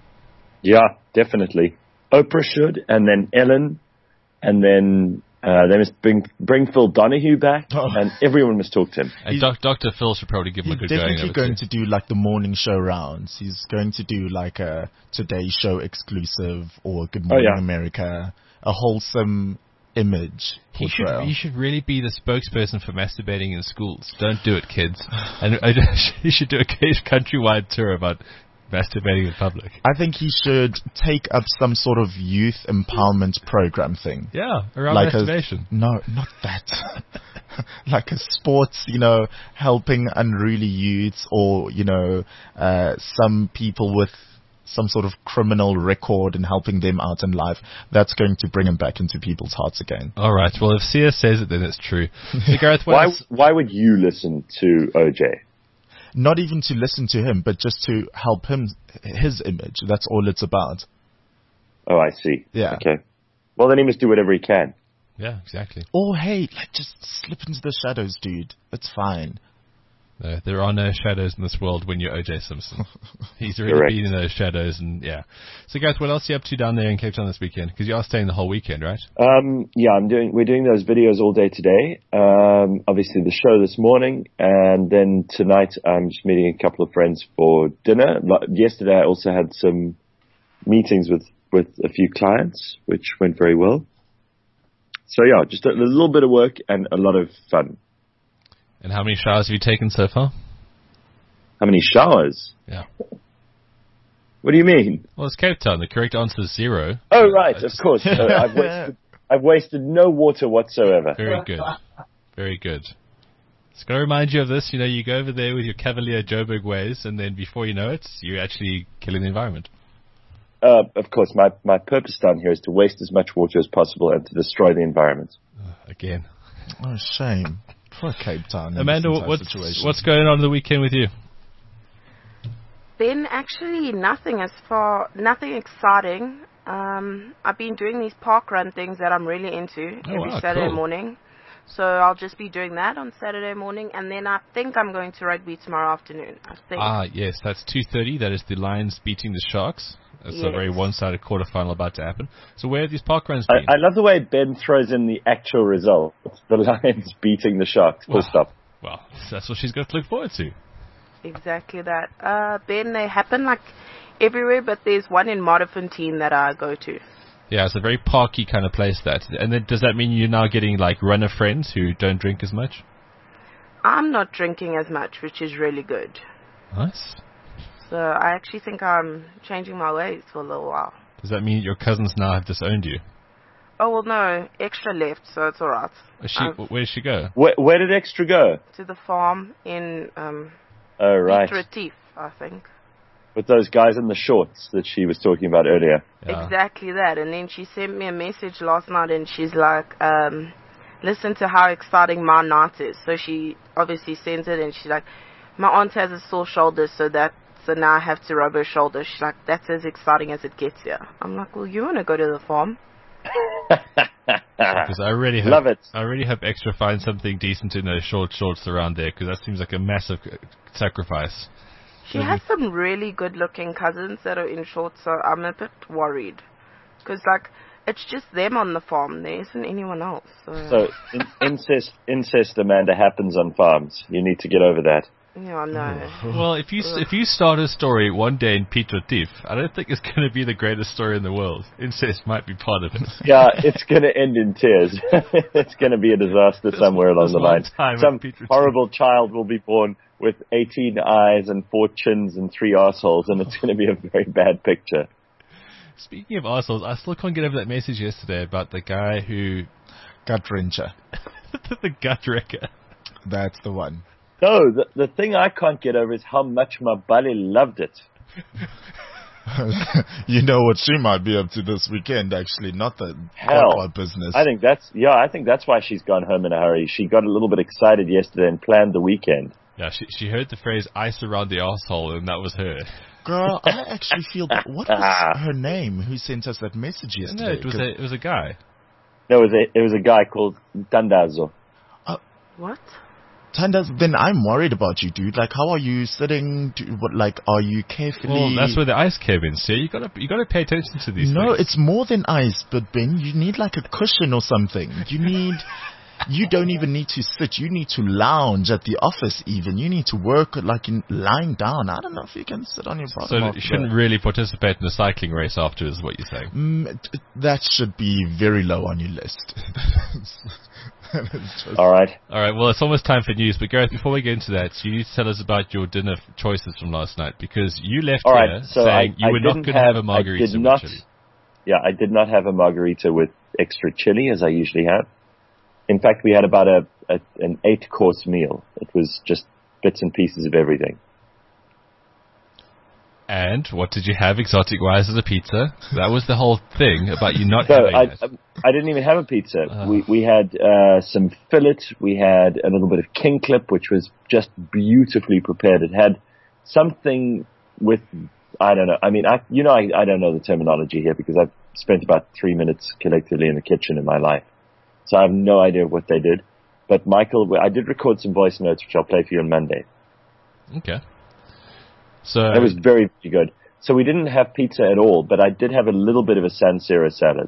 [SPEAKER 3] Yeah, definitely. Oprah should, and then Ellen, and then uh, they must bring bring Phil Donahue back,
[SPEAKER 4] Oh.
[SPEAKER 3] and everyone must talk to him.
[SPEAKER 2] And
[SPEAKER 4] He's-
[SPEAKER 2] doc, Doctor Phil should probably give him
[SPEAKER 4] He's
[SPEAKER 2] a good going.
[SPEAKER 4] definitely
[SPEAKER 2] over
[SPEAKER 4] going
[SPEAKER 2] too.
[SPEAKER 4] to do like the morning show rounds. He's going to do like a Today Show exclusive or Good Morning
[SPEAKER 3] yeah.
[SPEAKER 4] America, a wholesome image
[SPEAKER 2] He should,
[SPEAKER 4] portrayal.
[SPEAKER 2] he should really be the spokesperson for masturbating in schools. Don't do it, kids. And uh, he should do a case countrywide tour about masturbating in public.
[SPEAKER 4] I think he should take up some sort of youth empowerment program thing.
[SPEAKER 2] Yeah, around
[SPEAKER 4] Like a,
[SPEAKER 2] masturbation.
[SPEAKER 4] no, not that. Like a sports, you know, helping unruly youths, or, you know, uh, some people with some sort of criminal record and helping them out in life. That's going to bring him back into people's hearts again.
[SPEAKER 2] All right. Well, if C S says it, then it's true. So, Gareth, what
[SPEAKER 3] Why
[SPEAKER 2] else?
[SPEAKER 3] why would you listen to O J?
[SPEAKER 4] not even to listen to him, but just to help him, his image. That's all it's about.
[SPEAKER 3] Oh, I see.
[SPEAKER 4] Yeah.
[SPEAKER 3] Okay. Well, then he must do whatever he can.
[SPEAKER 2] Yeah, exactly.
[SPEAKER 4] Or hey, like just slip into the shadows, dude. It's fine.
[SPEAKER 2] No, there are no shadows in this world when you're O J Simpson. He's already
[SPEAKER 3] Correct.
[SPEAKER 2] been in those shadows, and yeah. So, guys, what else are you up to down there in Cape Town this weekend? Because you are staying the whole weekend, right?
[SPEAKER 3] Um, yeah, I'm doing. We're doing those videos all day today. Um, obviously, the show this morning, and then tonight I'm just meeting a couple of friends for dinner. Like, yesterday, I also had some meetings with with a few clients, which went very well. So yeah, just a, a little bit of work and a lot of fun.
[SPEAKER 2] And how many showers have you taken so far?
[SPEAKER 3] How many showers?
[SPEAKER 2] Yeah.
[SPEAKER 3] What do you mean?
[SPEAKER 2] Well, it's Cape Town. The correct answer is zero.
[SPEAKER 3] Oh, right,
[SPEAKER 2] I
[SPEAKER 3] of
[SPEAKER 2] just-
[SPEAKER 3] course. So I've wasted, I've wasted no water whatsoever.
[SPEAKER 2] Very good. Very good. Just got to remind you of this. You know, you go over there with your cavalier Joburg ways, and then before you know it, you're actually killing the environment.
[SPEAKER 3] Uh, of course, my, my purpose down here is to waste as much water as possible and to destroy the environment.
[SPEAKER 2] Uh, again.
[SPEAKER 4] Oh, shame. Poor Cape Town.
[SPEAKER 2] Amanda,
[SPEAKER 4] in this entire
[SPEAKER 2] what's,
[SPEAKER 4] situation.
[SPEAKER 2] what's going on the weekend with you?
[SPEAKER 5] Ben, actually nothing as far, nothing exciting. Um, I've been doing these park run things that I'm really into
[SPEAKER 2] Oh,
[SPEAKER 5] every
[SPEAKER 2] wow,
[SPEAKER 5] Saturday
[SPEAKER 2] cool.
[SPEAKER 5] morning. So I'll just be doing that on Saturday morning, and then I think I'm going to rugby tomorrow afternoon. I think.
[SPEAKER 2] Ah, yes, that's two thirty. That is the Lions beating the Sharks. It's a
[SPEAKER 5] Yes.
[SPEAKER 2] very one-sided quarterfinal about to happen. So where have these park runs
[SPEAKER 3] I,
[SPEAKER 2] been?
[SPEAKER 3] I love the way Ben throws in the actual result. The Lions beating the Sharks. Full
[SPEAKER 2] Wow.
[SPEAKER 3] stop.
[SPEAKER 2] Well, that's what she's got to look forward to.
[SPEAKER 5] Exactly that. Uh, Ben, they happen like everywhere, but there's one in Modderfontein that I go to.
[SPEAKER 2] Yeah, it's a very parky kind of place, that. And then does that mean you're now getting, like, runner friends who don't drink as much?
[SPEAKER 5] I'm not drinking as much, which is really good.
[SPEAKER 2] Nice.
[SPEAKER 5] So I actually think I'm changing my ways for a little while.
[SPEAKER 2] Does that mean your cousins now have disowned you?
[SPEAKER 5] Oh, well, no, extra left, so it's alright.
[SPEAKER 2] Is she,
[SPEAKER 5] I've-
[SPEAKER 2] where did she go?
[SPEAKER 3] Where, where did Extra go?
[SPEAKER 5] To the farm in um,
[SPEAKER 3] Oh, right.
[SPEAKER 5] Piet Retief, I think.
[SPEAKER 3] With those guys in the shorts that she was talking about earlier.
[SPEAKER 2] Yeah.
[SPEAKER 5] Exactly that. And then she sent me a message last night, and she's like, um, listen to how exciting my night is. So she obviously sends it, and she's like, my aunt has a sore shoulder, so that so now I have to rub her shoulder. She's like, that's as exciting as it gets here. I'm like, well, you want to go to the farm?
[SPEAKER 2] Because I really hope,
[SPEAKER 3] Love it.
[SPEAKER 2] I really hope Extra finds something decent in those short shorts around there, because that seems like a massive uh, sacrifice.
[SPEAKER 5] She has some really good-looking cousins that are in shorts, so I'm a bit worried. Because, like, it's just them on the farm. There isn't anyone else. So,
[SPEAKER 3] So in, incest, incest, Amanda, happens on farms. You need to get over that.
[SPEAKER 5] yeah, I know.
[SPEAKER 2] Well, if you if you start a story one day in Piet Retief, I don't think it's going to be the greatest story in the world. Incest might be part of it.
[SPEAKER 3] Yeah, it's going to end in tears. It's going to be a disaster somewhere along
[SPEAKER 2] this
[SPEAKER 3] the
[SPEAKER 2] one
[SPEAKER 3] line.
[SPEAKER 2] time
[SPEAKER 3] Some
[SPEAKER 2] at Piet Retief.
[SPEAKER 3] horrible child will be born with eighteen eyes and four chins and three arseholes, and it's going to be a very bad picture.
[SPEAKER 2] Speaking of arseholes, I still can't get over that message yesterday about the guy who...
[SPEAKER 4] Gut wrencher.
[SPEAKER 2] the gut wrecker.
[SPEAKER 4] That's the one.
[SPEAKER 3] No, the, the thing I can't get over is how much my buddy loved it.
[SPEAKER 4] You know what she might be up to this weekend, actually, not the
[SPEAKER 3] Hell,
[SPEAKER 4] quad business.
[SPEAKER 3] I think that's, yeah, I think that's why she's gone home in a hurry. She got a little bit excited yesterday and planned the weekend.
[SPEAKER 2] Yeah, she she heard the phrase ice around the asshole, and that was her.
[SPEAKER 4] Girl, I actually feel that. What was her name who sent us that message yesterday?
[SPEAKER 2] No, it was
[SPEAKER 4] 'Cause-
[SPEAKER 2] a it was a guy.
[SPEAKER 3] There was a, it was a guy called Tandazo.
[SPEAKER 5] What?
[SPEAKER 4] Tandas, then I'm worried about you, dude. Like, how are you sitting? Do, what, like, are you carefully?
[SPEAKER 2] Well, that's where the ice came in. See, you gotta you gotta pay attention to these
[SPEAKER 4] No,
[SPEAKER 2] things.
[SPEAKER 4] it's more than ice, but Ben, you need like a cushion or something. You need. You don't even need to sit. You need to lounge at the office even. You need to work like in lying down. I don't know if you can sit on your bottom.
[SPEAKER 2] So
[SPEAKER 4] after
[SPEAKER 2] you shouldn't
[SPEAKER 4] that.
[SPEAKER 2] really participate in a cycling race afterwards, is what you're saying.
[SPEAKER 4] Mm, t- that should be very low on your list. That is just-
[SPEAKER 3] All right.
[SPEAKER 2] All right, well, it's almost time for news. But Gareth, before we get into that, you need to tell us about your dinner f- choices from last night, because you left
[SPEAKER 3] All
[SPEAKER 2] here
[SPEAKER 3] right. So
[SPEAKER 2] saying
[SPEAKER 3] I,
[SPEAKER 2] you
[SPEAKER 3] I
[SPEAKER 2] were not
[SPEAKER 3] didn't
[SPEAKER 2] going to have a margarita
[SPEAKER 3] I did
[SPEAKER 2] with
[SPEAKER 3] not,
[SPEAKER 2] chili.
[SPEAKER 3] Yeah, I did not have a margarita with extra chili as I usually have. In fact, we had about a, a an eight course meal. It was just bits and pieces of everything.
[SPEAKER 2] And what did you have exotic-wise as a pizza? That was the whole thing about you not
[SPEAKER 3] So
[SPEAKER 2] having
[SPEAKER 3] I,
[SPEAKER 2] it.
[SPEAKER 3] I didn't even have a pizza.
[SPEAKER 2] Oh.
[SPEAKER 3] We we had uh, some fillet. We had a little bit of king clip, which was just beautifully prepared. It had something with, I don't know. I mean, I you know, I, I don't know the terminology here because I've spent about three minutes collectively in the kitchen in my life. So I have no idea what they did. But Michael, I did record some voice notes, which I'll play for you on Monday.
[SPEAKER 2] Okay. So
[SPEAKER 3] it was very, very good. So we didn't have pizza at all, but I did have a little bit of a San Siro salad.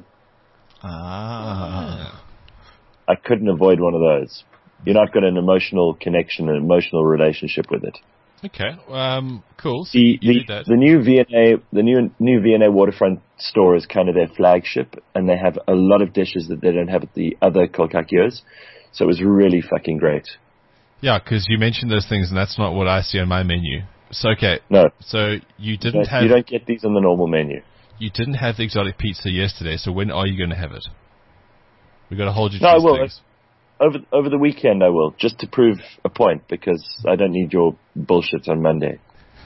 [SPEAKER 4] Ah.
[SPEAKER 3] I couldn't avoid one of those. You're not got an emotional connection, an emotional relationship with it.
[SPEAKER 2] Okay, um, cool. So
[SPEAKER 3] The
[SPEAKER 2] you
[SPEAKER 3] the,
[SPEAKER 2] did that.
[SPEAKER 3] the new V and A the new new V and A waterfront store is kind of their flagship, and they have a lot of dishes that they don't have at the other Kolkakios. So it was really fucking great.
[SPEAKER 2] Yeah, because you mentioned those things, and that's not what I see on my menu. So okay,
[SPEAKER 3] No,
[SPEAKER 2] so you didn't
[SPEAKER 3] you
[SPEAKER 2] have
[SPEAKER 3] you don't get these on the normal menu.
[SPEAKER 2] you didn't have the exotic pizza yesterday. So when are you going to have it? We got to hold you to
[SPEAKER 3] No, I
[SPEAKER 2] these
[SPEAKER 3] will.
[SPEAKER 2] things.
[SPEAKER 3] Over over the weekend I will, just to prove a point, because I don't need your bullshit on Monday.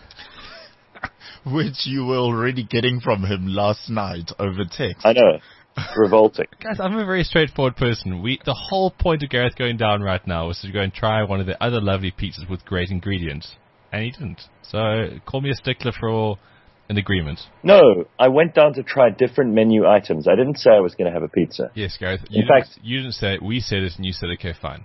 [SPEAKER 4] Which you were already getting from him last night over text.
[SPEAKER 3] I know. Revolting.
[SPEAKER 2] Guys, I'm a very straightforward person. We the whole point of Gareth going down right now was to go and try one of the other lovely pizzas with great ingredients, and he didn't. So call me a stickler for an agreement.
[SPEAKER 3] No, I went down to try different menu items. I didn't say I was going to have a pizza.
[SPEAKER 2] Yes, Gareth. You
[SPEAKER 3] In
[SPEAKER 2] didn't,
[SPEAKER 3] fact,
[SPEAKER 2] you didn't say it. We said it, and you said, okay, fine.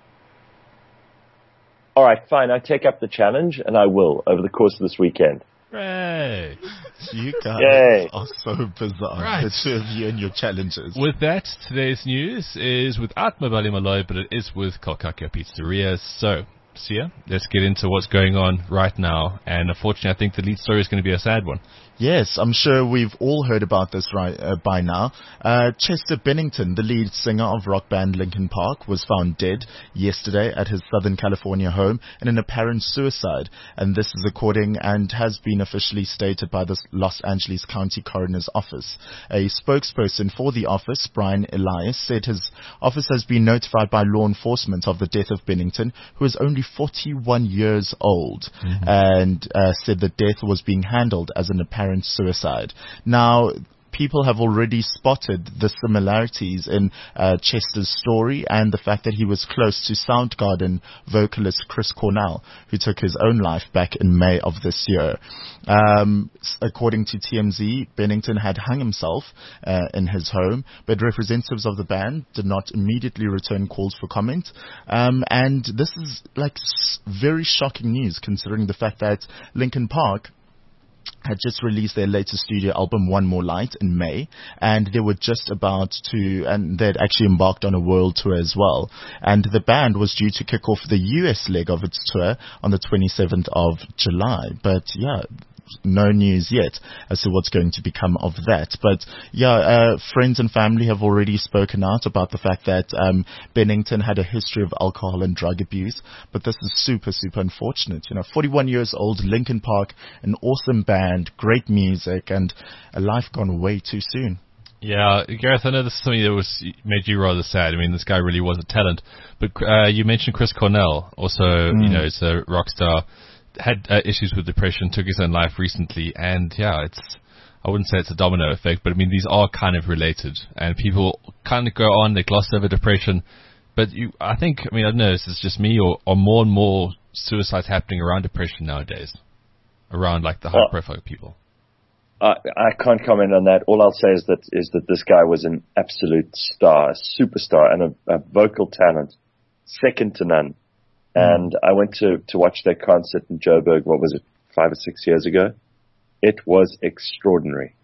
[SPEAKER 3] All right, fine. I take up the challenge, and I will over the course of this weekend.
[SPEAKER 2] Hooray!
[SPEAKER 4] You guys
[SPEAKER 3] Yay.
[SPEAKER 4] are so bizarre.
[SPEAKER 2] Right.
[SPEAKER 4] The two of you and your challenges.
[SPEAKER 2] With that, today's news is without Mabali Malloy, but it is with Kolkakio Pizzeria. So, Sia, let's get into what's going on right now. And unfortunately, I think the lead story is going to be a sad one.
[SPEAKER 4] Yes, I'm sure we've all heard about this right uh, by now. Uh, Chester Bennington, the lead singer of rock band Linkin Park, was found dead yesterday at his Southern California home in an apparent suicide. And this is according and has been officially stated by the Los Angeles County Coroner's Office. A spokesperson for the office, Brian Elias, said his office has been notified by law enforcement of the death of Bennington, who is only forty-one years old, mm-hmm. and uh, said the death was being handled as an apparent suicide. Now, people have already spotted the similarities in uh, Chester's story and the fact that he was close to Soundgarden vocalist Chris Cornell, who took his own life back in May of this year. Um, according to T M Z, Bennington had hung himself uh, in his home, but representatives of the band did not immediately return calls for comment. Um, and this is like s- very shocking news, considering the fact that Linkin Park had just released their latest studio album, One More Light, in May, and they were just about to, and they'd actually embarked on a world tour as well. And the band was due to kick off the U S leg of its tour on the twenty-seventh of July. But yeah, no news yet as to what's going to become of that. But yeah, uh, friends and family have already spoken out about the fact that um, Bennington had a history of alcohol and drug abuse. But this is super, super unfortunate. You know, forty-one years old, Linkin Park, an awesome band, great music, and a life gone way too soon.
[SPEAKER 2] Yeah, Gareth, I know this is something that was made you rather sad. I mean, this guy really was a talent. But uh, you mentioned Chris Cornell, also, mm. you know, it's a rock star. Had uh, issues with depression, took his own life recently, and yeah, it's, I wouldn't say it's a domino effect, but I mean, these are kind of related, and people kind of go on, they gloss over depression, but you, I think, I mean, I don't know, is this just me, or, or more and more suicides happening around depression nowadays? Around, like, the high profile people?
[SPEAKER 3] I, I can't comment on that. All I'll say is that, is that this guy was an absolute star, a superstar, and a, a vocal talent, second to none. And I went to, to watch their concert in Joburg, what was it, five or six years ago? It was extraordinary.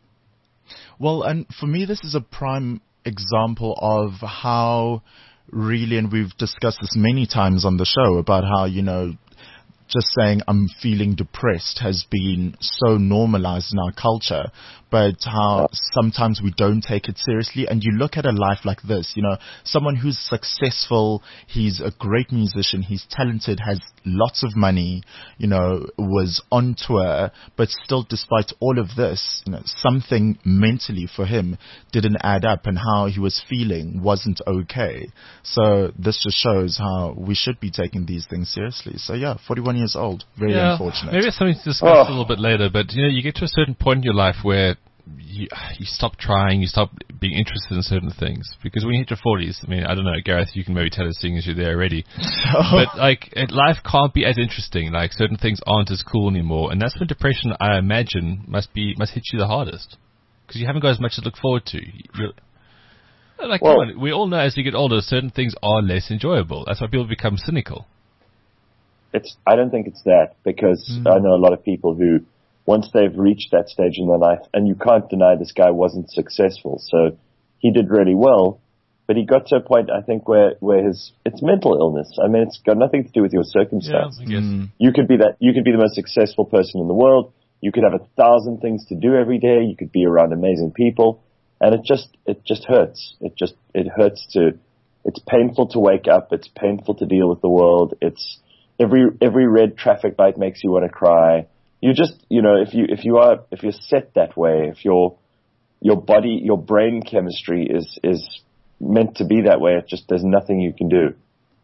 [SPEAKER 4] Well, and for me, this is a prime example of how really, and we've discussed this many times on the show, about how, you know, just saying I'm feeling depressed has been so normalized in our culture, but how sometimes we don't take it seriously. And you look at a life like this, you know, someone who's successful, he's a great musician, he's talented, has lots of money, you know, was on tour, but still, despite all of this, you know, something mentally for him didn't add up, and how he was feeling wasn't okay. So this just shows how we should be taking these things seriously. So yeah, forty-one years years old. Very
[SPEAKER 2] yeah,
[SPEAKER 4] unfortunate.
[SPEAKER 2] Maybe it's something to discuss
[SPEAKER 3] Oh.
[SPEAKER 2] a little bit later, but you know, you get to a certain point in your life where you, you stop trying, you stop being interested in certain things. Because when you hit your forties, I mean, I don't know, Gareth, you can maybe tell us seeing as you're there already. But like, it, life can't be as interesting. Like, certain things aren't as cool anymore. And that's when depression, I imagine, must be, must hit you the hardest. Because you haven't got as much to look forward to. You're, like,
[SPEAKER 3] Well-
[SPEAKER 2] come on, we all know as you get older, certain things are less enjoyable. That's why people become cynical.
[SPEAKER 3] It's, I don't think it's that, because
[SPEAKER 2] Mm.
[SPEAKER 3] I know a lot of people who, once they've reached that stage in their life, and you can't deny this guy wasn't successful, so he did really well, but he got to a point, I think, where, where his, it's mental illness. I mean, it's got nothing to do with your
[SPEAKER 2] Yeah,
[SPEAKER 3] circumstance.
[SPEAKER 2] I guess.
[SPEAKER 4] Mm.
[SPEAKER 3] You could be that, you could be the most successful person in the world, you could have a thousand things to do every day, you could be around amazing people, and it just, it just hurts. It just, it hurts to, it's painful to wake up, it's painful to deal with the world, it's, every, every red traffic light makes you want to cry. You just, you know, if you, if you are, if you're set that way, if your, your body, your brain chemistry is, is meant to be that way, it just, there's nothing you can do.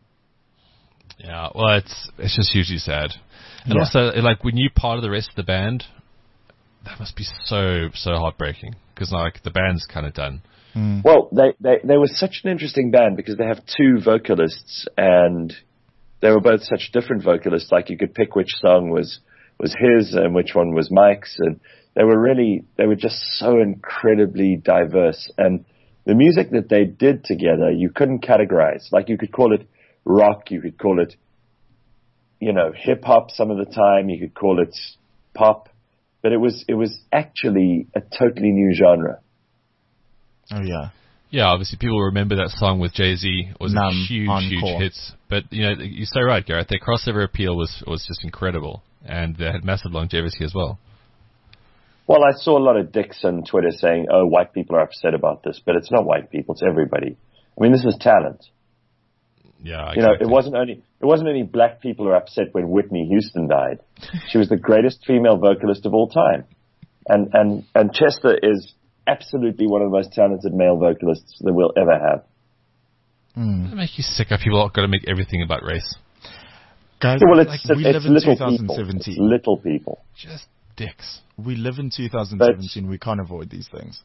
[SPEAKER 2] Yeah, well, it's it's just hugely sad. And
[SPEAKER 4] Yeah.
[SPEAKER 2] also, like, when you're part of the rest of the band, that must be so, so heartbreaking. Because, like, the band's kind of done.
[SPEAKER 3] Well, they, they, they were such an interesting band because they have two vocalists and they were both such different vocalists. Like, you could pick which song was, was his and which one was Mike's, and they were really, they were just so incredibly diverse. And the music that they did together, you couldn't categorize. Like, you could call it rock, you could call it, you know, hip hop some of the time, you could call it pop, but it was, it was actually a totally new genre.
[SPEAKER 4] Oh, yeah.
[SPEAKER 2] Yeah, obviously people remember that song with Jay-Z. It was
[SPEAKER 4] Numb,
[SPEAKER 2] a huge,
[SPEAKER 4] Encore.
[SPEAKER 2] huge hit. But, you know, you're so right, Gareth. Their crossover appeal was, was just incredible. And they had massive longevity as well.
[SPEAKER 3] Well, I saw a lot of dicks on Twitter saying, oh, white people are upset about this, but it's not white people, it's everybody. I mean, this is talent.
[SPEAKER 2] Yeah,
[SPEAKER 3] You know,
[SPEAKER 2] exactly.
[SPEAKER 3] it wasn't only, it wasn't only black people who were upset when Whitney Houston died. She was the greatest female vocalist of all time. And, and, and Chester is absolutely one of the most talented male vocalists that we'll ever have.
[SPEAKER 2] Doesn't it make you sick how people have got to make everything about race?
[SPEAKER 4] Guys,
[SPEAKER 3] Well, it's,
[SPEAKER 4] like, we
[SPEAKER 3] it's
[SPEAKER 4] live in
[SPEAKER 3] little
[SPEAKER 4] twenty
[SPEAKER 3] people.
[SPEAKER 4] seventeen.
[SPEAKER 3] It's little people.
[SPEAKER 2] Just dicks.
[SPEAKER 4] We live in two thousand seventeen. We can't avoid these things.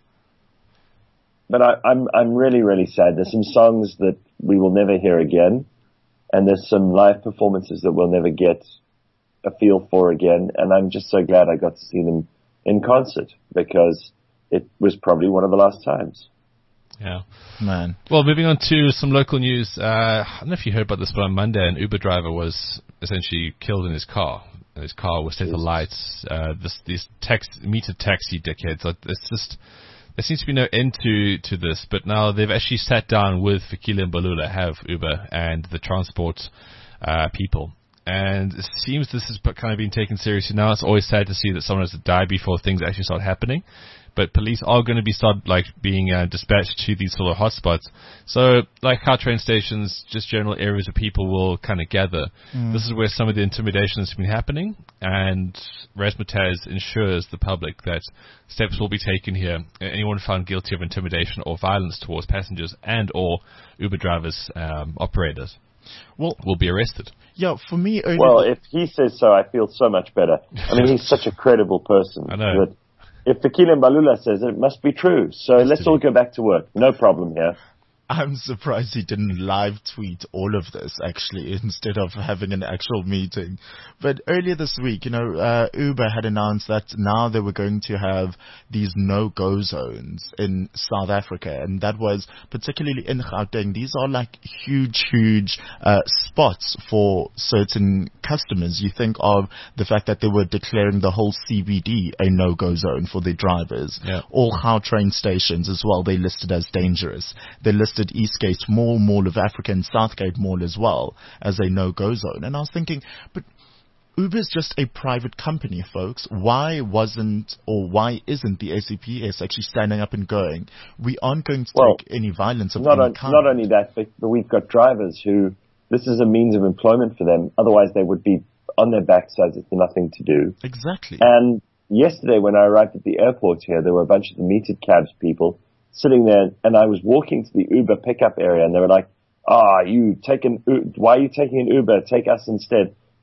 [SPEAKER 3] But I, I'm, I'm really, really sad. There's some songs that we will never hear again, and there's some live performances that we'll never get a feel for again, and I'm just so glad I got to see them in concert, because it was probably one of the last times.
[SPEAKER 2] Yeah.
[SPEAKER 4] Man.
[SPEAKER 2] Well, moving on to some local news. Uh, I don't know if you heard about this, but on Monday, an Uber driver was essentially killed in his car. His car was set alight. Uh, this, these tax, meter taxi dickheads. Like, it's just, there seems to be no end to, to this, but now they've actually sat down with Fikile and Balula, have Uber and the transport uh, people. And it seems this has kind of been taken seriously now. It's always sad to see that someone has to die before things actually start happening. But police are going to be start like being uh, dispatched to these sort of hotspots. So, like car train stations, just general areas where people will kind of gather. Mm. This is where some of the intimidation has been happening, and Razzmatazz ensures the public that steps will be taken here. Anyone found guilty of intimidation or violence towards passengers and or Uber drivers, um, operators,
[SPEAKER 4] well,
[SPEAKER 2] will be arrested.
[SPEAKER 4] Yeah, for me, only
[SPEAKER 3] well, if he says so, I feel so much better. I mean, he's such a credible person.
[SPEAKER 2] I know.
[SPEAKER 3] That if Fikile and Balula says it, it must be true. So
[SPEAKER 2] Has
[SPEAKER 3] let's
[SPEAKER 2] to
[SPEAKER 3] all
[SPEAKER 2] be.
[SPEAKER 3] go back to work. No problem here.
[SPEAKER 4] I'm surprised he didn't live tweet all of this, actually, instead of having an actual meeting. But earlier this week, you know, uh, Uber had announced that now they were going to have these no-go zones in South Africa, and that was particularly in Gauteng. These are like huge, huge uh, spots for certain customers. You think of the fact that they were declaring the whole C B D a no-go zone for their drivers.
[SPEAKER 2] Yeah.
[SPEAKER 4] All Gautrain stations as well, they listed as dangerous. They listed Eastgate Mall, Mall of Africa, and Southgate Mall as well as a no-go zone. And I was thinking, but Uber is just a private company, folks. Why wasn't or why isn't the A C P S actually standing up and going, we aren't going to
[SPEAKER 3] Well,
[SPEAKER 4] take any violence of
[SPEAKER 3] Not,
[SPEAKER 4] any
[SPEAKER 3] on,
[SPEAKER 4] kind?
[SPEAKER 3] not only that, but, but we've got drivers who, this is a means of employment for them. Otherwise, they would be on their backsides with nothing to do.
[SPEAKER 4] Exactly.
[SPEAKER 3] And yesterday, when I arrived at the airport here, there were a bunch of the metered cabs people sitting there, and I was walking to the Uber pickup area, and they were like, ah, you take an, U- why are you taking an Uber? Take us instead.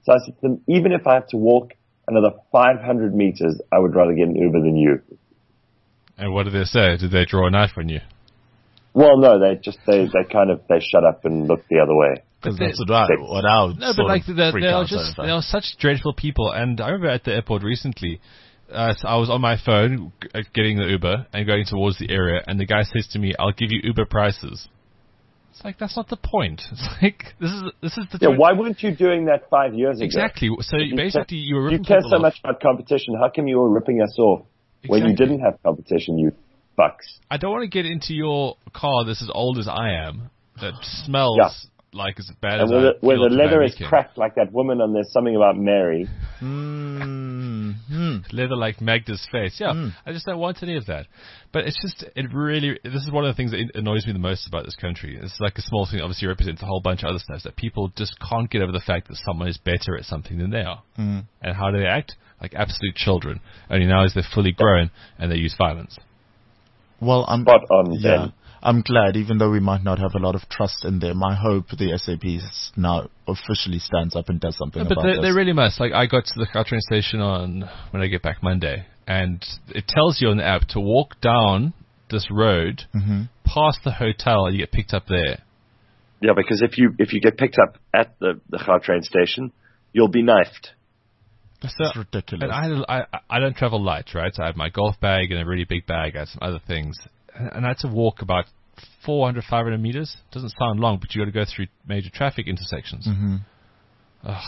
[SPEAKER 3] So I said to them, even if I have to walk another five hundred meters, I would rather get an Uber than you.
[SPEAKER 2] And what did they say? Did they draw a knife on you?
[SPEAKER 3] Well, no, they just, they, they kind of, they shut up and looked the other way.
[SPEAKER 4] Because that's what I, what I would
[SPEAKER 2] No,
[SPEAKER 4] sort
[SPEAKER 2] but like,
[SPEAKER 4] of
[SPEAKER 2] they,
[SPEAKER 4] freak
[SPEAKER 2] they are
[SPEAKER 4] out
[SPEAKER 2] just,
[SPEAKER 4] over.
[SPEAKER 2] they are such dreadful people. And I remember at the airport recently, uh, so I was on my phone g- getting the Uber and going towards the area, and the guy says to me, "I'll give you Uber prices." It's like, that's not the point. It's like, this is, this is the
[SPEAKER 3] Yeah,
[SPEAKER 2] twen-
[SPEAKER 3] why weren't you doing that five years ago?
[SPEAKER 2] Exactly. So
[SPEAKER 3] If you
[SPEAKER 2] basically,
[SPEAKER 3] ca-
[SPEAKER 2] you were
[SPEAKER 3] You
[SPEAKER 2] ripping
[SPEAKER 3] care
[SPEAKER 2] people
[SPEAKER 3] so
[SPEAKER 2] off.
[SPEAKER 3] much about competition. How come you were ripping us off when you
[SPEAKER 2] Exactly.
[SPEAKER 3] didn't have competition, you fucks?
[SPEAKER 2] I don't want to get into your car that's as old as I am, that smells
[SPEAKER 3] Yeah.
[SPEAKER 2] like as bad
[SPEAKER 3] And
[SPEAKER 2] as
[SPEAKER 3] where
[SPEAKER 2] I
[SPEAKER 3] the, where
[SPEAKER 2] feel
[SPEAKER 3] the
[SPEAKER 2] today
[SPEAKER 3] leather is
[SPEAKER 2] weekend.
[SPEAKER 3] cracked like that woman on There's Something About Mary.
[SPEAKER 4] Mm, hmm.
[SPEAKER 2] Leather like Magda's face. Yeah,
[SPEAKER 4] Mm.
[SPEAKER 2] I just don't want any of that. But it's just, it really, this is one of the things that annoys me the most about this country. It's like a small thing that obviously represents a whole bunch of other stuff, that people just can't get over the fact that someone is better at something than they are.
[SPEAKER 4] Mm.
[SPEAKER 2] And how do they act? Like absolute children. Only now is they're fully grown and they use violence.
[SPEAKER 4] Well, I'm
[SPEAKER 3] Spot on,
[SPEAKER 4] yeah.
[SPEAKER 3] Ben.
[SPEAKER 4] I'm glad, even though we might not have a lot of trust in them. I hope the S A P now officially stands up and does something
[SPEAKER 2] No, but
[SPEAKER 4] about
[SPEAKER 2] they,
[SPEAKER 4] this.
[SPEAKER 2] they really must. Like, I got to the car train station on when I get back Monday, and it tells you on the app to walk down this road
[SPEAKER 4] Mhm.
[SPEAKER 2] past the hotel, and you get picked up there.
[SPEAKER 3] Yeah, because if you if you get picked up at the the Gautrain station, you'll be knifed.
[SPEAKER 4] This
[SPEAKER 2] So-
[SPEAKER 4] is ridiculous.
[SPEAKER 2] And I, had a- I, I don't travel light, right? So I have my golf bag and a really big bag. I had some other things. And and I had to walk about four hundred, five hundred meters. Doesn't sound long, but you got to go through major traffic intersections.
[SPEAKER 4] Mhm.
[SPEAKER 2] Ugh.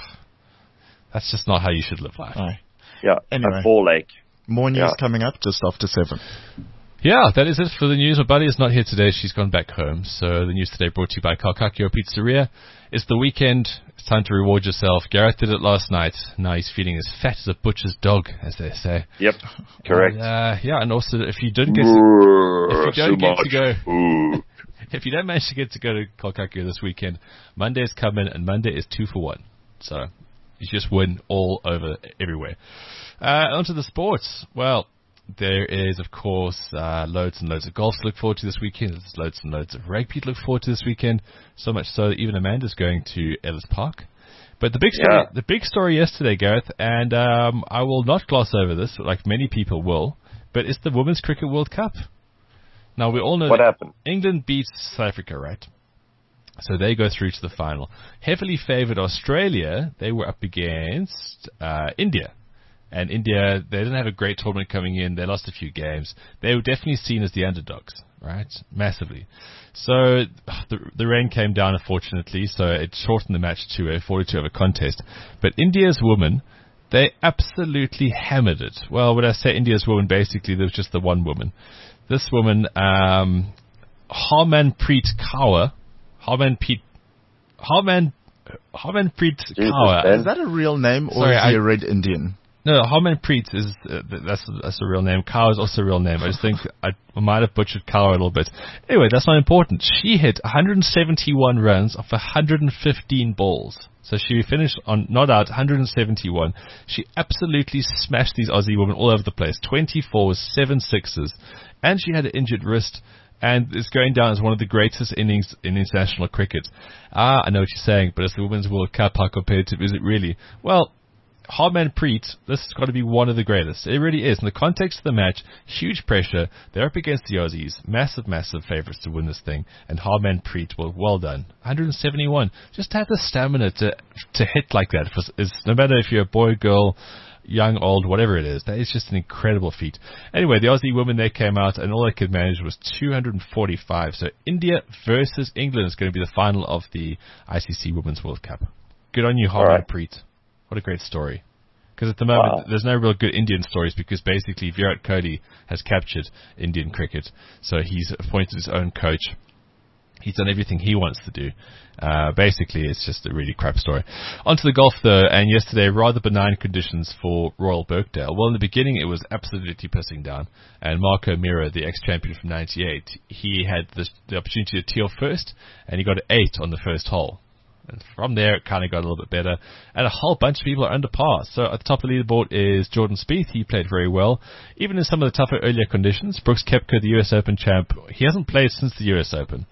[SPEAKER 2] That's just not how you should live life.
[SPEAKER 4] Aye.
[SPEAKER 3] Yeah,
[SPEAKER 4] Anyway.
[SPEAKER 3] at Ball Lake.
[SPEAKER 4] More news
[SPEAKER 3] Yeah.
[SPEAKER 4] coming up just after seven.
[SPEAKER 2] Yeah, that is it for the news. My buddy is not here today. She's gone back home. So the news today brought to you by Kalkakio Pizzeria. It's the weekend. It's time to reward yourself. Gareth did it last night. Now he's feeling as fat as a butcher's dog, as they say.
[SPEAKER 3] Yep, correct.
[SPEAKER 2] Uh, yeah, and also if you didn't get to, if you don't get to go,
[SPEAKER 3] Ooh.
[SPEAKER 2] if you don't manage to get to go to Kalkakio this weekend, Monday is coming, and Monday is two for one. So you just win all over everywhere. Uh, onto the sports. Well, there is, of course, uh, loads and loads of golf to look forward to this weekend. There's loads and loads of rugby to look forward to this weekend. So much so that even Amanda's going to Ellis Park. But the big story,
[SPEAKER 3] Yeah.
[SPEAKER 2] the big story yesterday, Gareth, and um, I will not gloss over this, like many people will, but it's the Women's Cricket World Cup. Now, we all know
[SPEAKER 3] What
[SPEAKER 2] that
[SPEAKER 3] happened?
[SPEAKER 2] England beats South Africa, right? So they go through to the final. Heavily favoured Australia, they were up against uh, India. And India, they didn't have a great tournament coming in. They lost a few games. They were definitely seen as the underdogs, right? Massively. So the, the rain came down, unfortunately, so it shortened the match to a forty-two over contest. But India's women, they absolutely hammered it. Well, when I say India's woman, basically there was just the one woman. This woman, um, Harmanpreet Kaur, Harmanpreet, Harman, Harmanpreet
[SPEAKER 3] Jesus,
[SPEAKER 2] Kaur.
[SPEAKER 3] Ben.
[SPEAKER 4] Is that a real name or
[SPEAKER 2] Sorry,
[SPEAKER 4] is he
[SPEAKER 2] I-
[SPEAKER 4] a red Indian?
[SPEAKER 2] No, Harmanpreet is uh, th- that's that's a real name. Kaur is also a real name. I just think I, I might have butchered Kaur a little bit. Anyway, that's not important. She hit one hundred seventy-one runs off one hundred fifteen balls. So she finished on not out one hundred seventy-one. She absolutely smashed these Aussie women all over the place. twenty-fours, seven sixes, and she had an injured wrist. And is going down as one of the greatest innings in international cricket. Ah, I know what you're saying, but it's the Women's World Cup. How competitive is it really? Well, Harmanpreet, this has got to be one of the greatest. It really is. In the context of the match, huge pressure. They're up against the Aussies. Massive, massive favourites to win this thing. And Harmanpreet, well, well done. one hundred seventy-one. Just to have the stamina to to hit like that. Is, no matter if you're a boy, girl, young, old, whatever it is. That is just an incredible feat. Anyway, the Aussie women, they came out, and all they could manage was two hundred forty-five. So India versus England is going to be the final of the I C C Women's World Cup. Good on you,
[SPEAKER 3] right.
[SPEAKER 2] Harmanpreet. What a great story. Because at the moment,
[SPEAKER 3] Wow.
[SPEAKER 2] there's no real good Indian stories because basically Virat Kohli has captured Indian cricket. So he's appointed his own coach. He's done everything he wants to do. Uh, basically, it's just a really crap story. On to the golf, though, and yesterday, rather benign conditions for Royal Birkdale. Well, in the beginning, it was absolutely pissing down. And Marco Mira, the ex-champion from ninety-eight, he had the, the opportunity to tee off first, and he got an eight on the first hole. And from there, it kind of got a little bit better. And a whole bunch of people are under par. So at the top of the leaderboard is Jordan Spieth. He played very well. Even in some of the tougher earlier conditions, Brooks Koepka, the U S Open champ, he hasn't played since the U S Open.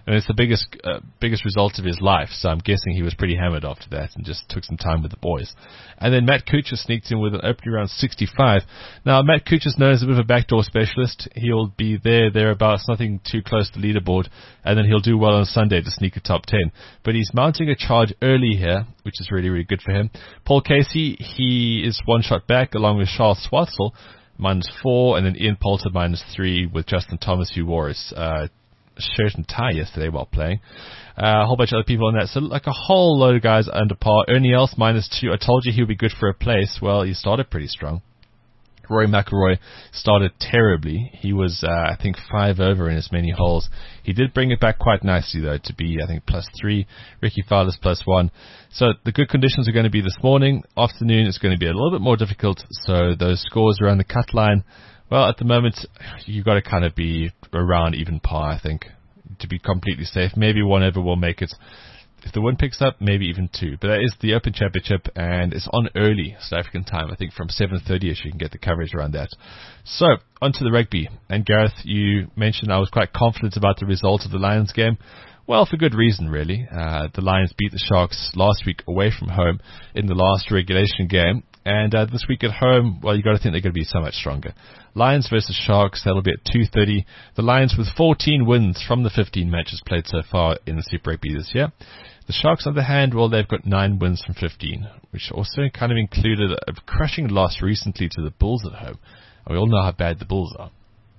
[SPEAKER 2] And it's the biggest uh, biggest result of his life, so I'm guessing he was pretty hammered after that and just took some time with the boys. And then Matt Kuchar sneaked in with an opening round sixty-five. Now, Matt Kuchar is known as a bit of a backdoor specialist. He'll be there, thereabouts, nothing too close to leaderboard, and then he'll do well on Sunday to sneak a top ten. But he's mounting a charge early here, which is really, really good for him. Paul Casey, he is one shot back, along with Charles Schwartzel, minus four, and then Ian Poulter minus three, with Justin Thomas, who wore his uh, shirt and tie yesterday while playing. Uh, a whole bunch of other people on that. So like a whole load of guys under par. Ernie Els minus two. I told you he would be good for a place. Well, he started pretty strong. Rory McIlroy started terribly. He was, uh, I think, five over in as many holes. He did bring it back quite nicely, though, to be, I think, plus three. Ricky Fowler's plus one. So the good conditions are going to be this morning. Afternoon is going to be a little bit more difficult. So those scores around the cut line, well, at the moment, you've got to kind of be around even par, I think, to be completely safe. Maybe one over will make it. If the wind picks up, maybe even two. But that is the Open Championship, and it's on early South African time. I think from seven thirty-ish you can get the coverage around that. So, on to the rugby. And Gareth, you mentioned I was quite confident about the result of the Lions game. Well, for good reason, really. Uh, the Lions beat the Sharks last week away from home in the last regulation game. And uh, this week at home, well, you've got to think they're going to be so much stronger. Lions versus Sharks, that'll be at two thirty. The Lions with fourteen wins from the fifteen matches played so far in the Super Rugby this year. The Sharks, on the other hand, well, they've got nine wins from fifteen, which also kind of included a crushing loss recently to the Bulls at home. And we all know how bad the Bulls are.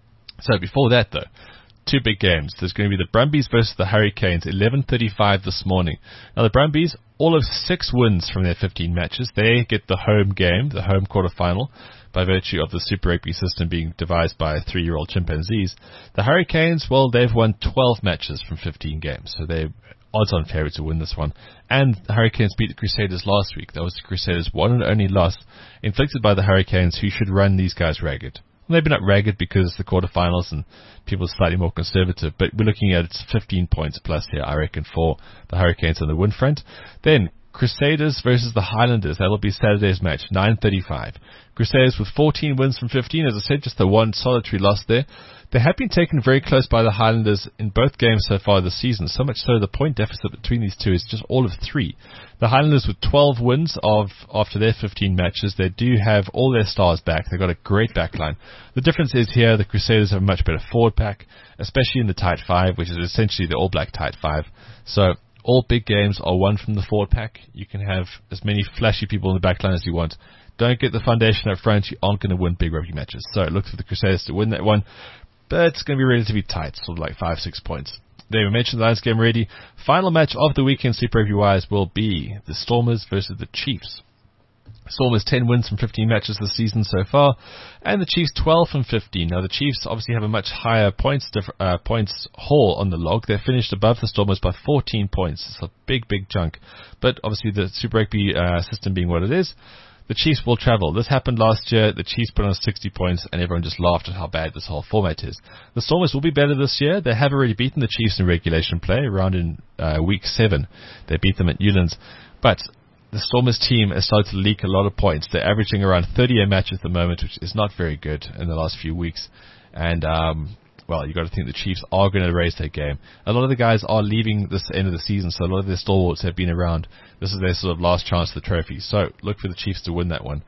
[SPEAKER 2] So before that, though, two big games. There's going to be the Brumbies versus the Hurricanes, eleven thirty-five this morning. Now, the Brumbies, all of six wins from their fifteen matches. They get the home game, the home quarterfinal, by virtue of the Super Rugby system being devised by three-year-old chimpanzees. The Hurricanes, well, they've won twelve matches from fifteen games, so they're odds-on favourite to win this one. And the Hurricanes beat the Crusaders last week. That was the Crusaders' one and only loss inflicted by the Hurricanes, who should run these guys ragged. Maybe not ragged because it's the quarterfinals and people are slightly more conservative, but we're looking at fifteen points plus here, I reckon, for the Hurricanes on the win front. Then, Crusaders versus the Highlanders. That'll be Saturday's match, nine thirty-five. Crusaders with fourteen wins from fifteen. As I said, just the one solitary loss there. They have been taken very close by the Highlanders in both games so far this season. So much so the point deficit between these two is just all of three. The Highlanders with twelve wins of after their fifteen matches. They do have all their stars back. They've got a great backline. The difference is here the Crusaders have a much better forward pack, especially in the tight five, which is essentially the All Black tight five. So all big games are won from the forward pack. You can have as many flashy people in the backline as you want. Don't get the foundation up front. You aren't going to win big rugby matches. So look for the Crusaders to win that one. But it's going to be relatively tight, sort of like five, six points. There, we mentioned the Lions game already. Final match of the weekend, Super Rugby-wise, will be the Stormers versus the Chiefs. Stormers ten wins from fifteen matches this season so far, and the Chiefs twelve from fifteen. Now the Chiefs obviously have a much higher points diff- uh, points haul on the log. They're finished above the Stormers by fourteen points. It's a big, big chunk. But obviously the Super Rugby uh, system being what it is, the Chiefs will travel. This happened last year. The Chiefs put on sixty points, and everyone just laughed at how bad this whole format is. The Stormers will be better this year. They have already beaten the Chiefs in regulation play, around in uh, week seven. They beat them at Newlands. But the Stormers team has started to leak a lot of points. They're averaging around thirty a match at the moment, which is not very good in the last few weeks. And, um, well, you've got to think the Chiefs are going to raise their game. A lot of the guys are leaving this end of the season, so a lot of their stalwarts have been around. This is their sort of last chance for the trophy. So look for the Chiefs to win that one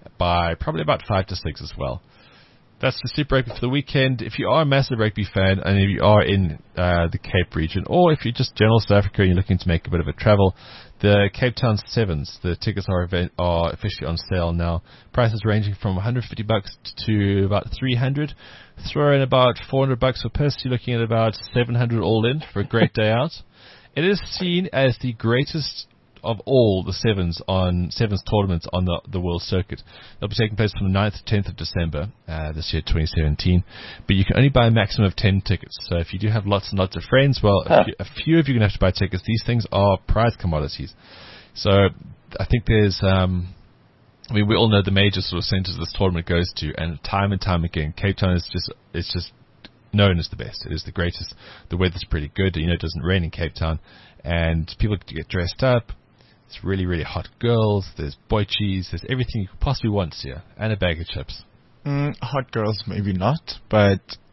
[SPEAKER 2] by probably about five to six as well. That's the Super Rugby for the weekend. If you are a massive rugby fan, and if you are in uh, the Cape region, or if you're just general South Africa and you're looking to make a bit of a travel, the Cape Town Sevens, the tickets are event, are officially on sale now. Prices ranging from one hundred fifty bucks to about three hundred. Throw in about four hundred bucks for purse. You're looking at about seven hundred all in for a great day out. It is seen as the greatest of all the sevens on sevens tournaments on the the world circuit. They'll be taking place from the ninth to tenth of December uh, this year, twenty seventeen. But you can only buy a maximum of ten tickets. So if you do have lots and lots of friends, well, huh. a, few, a few of you are going to have to buy tickets. These things are prize commodities. So I think there's, um, I mean, we all know the major sort of centres this tournament goes to, and time and time again, Cape Town is just it's just known as the best. It is the greatest. The weather's pretty good. You know, it doesn't rain in Cape Town, and people get dressed up. It's really, really hot girls. There's boy cheese. There's everything you could possibly want here, and a bag of chips.
[SPEAKER 4] Mm, hot girls, maybe not, but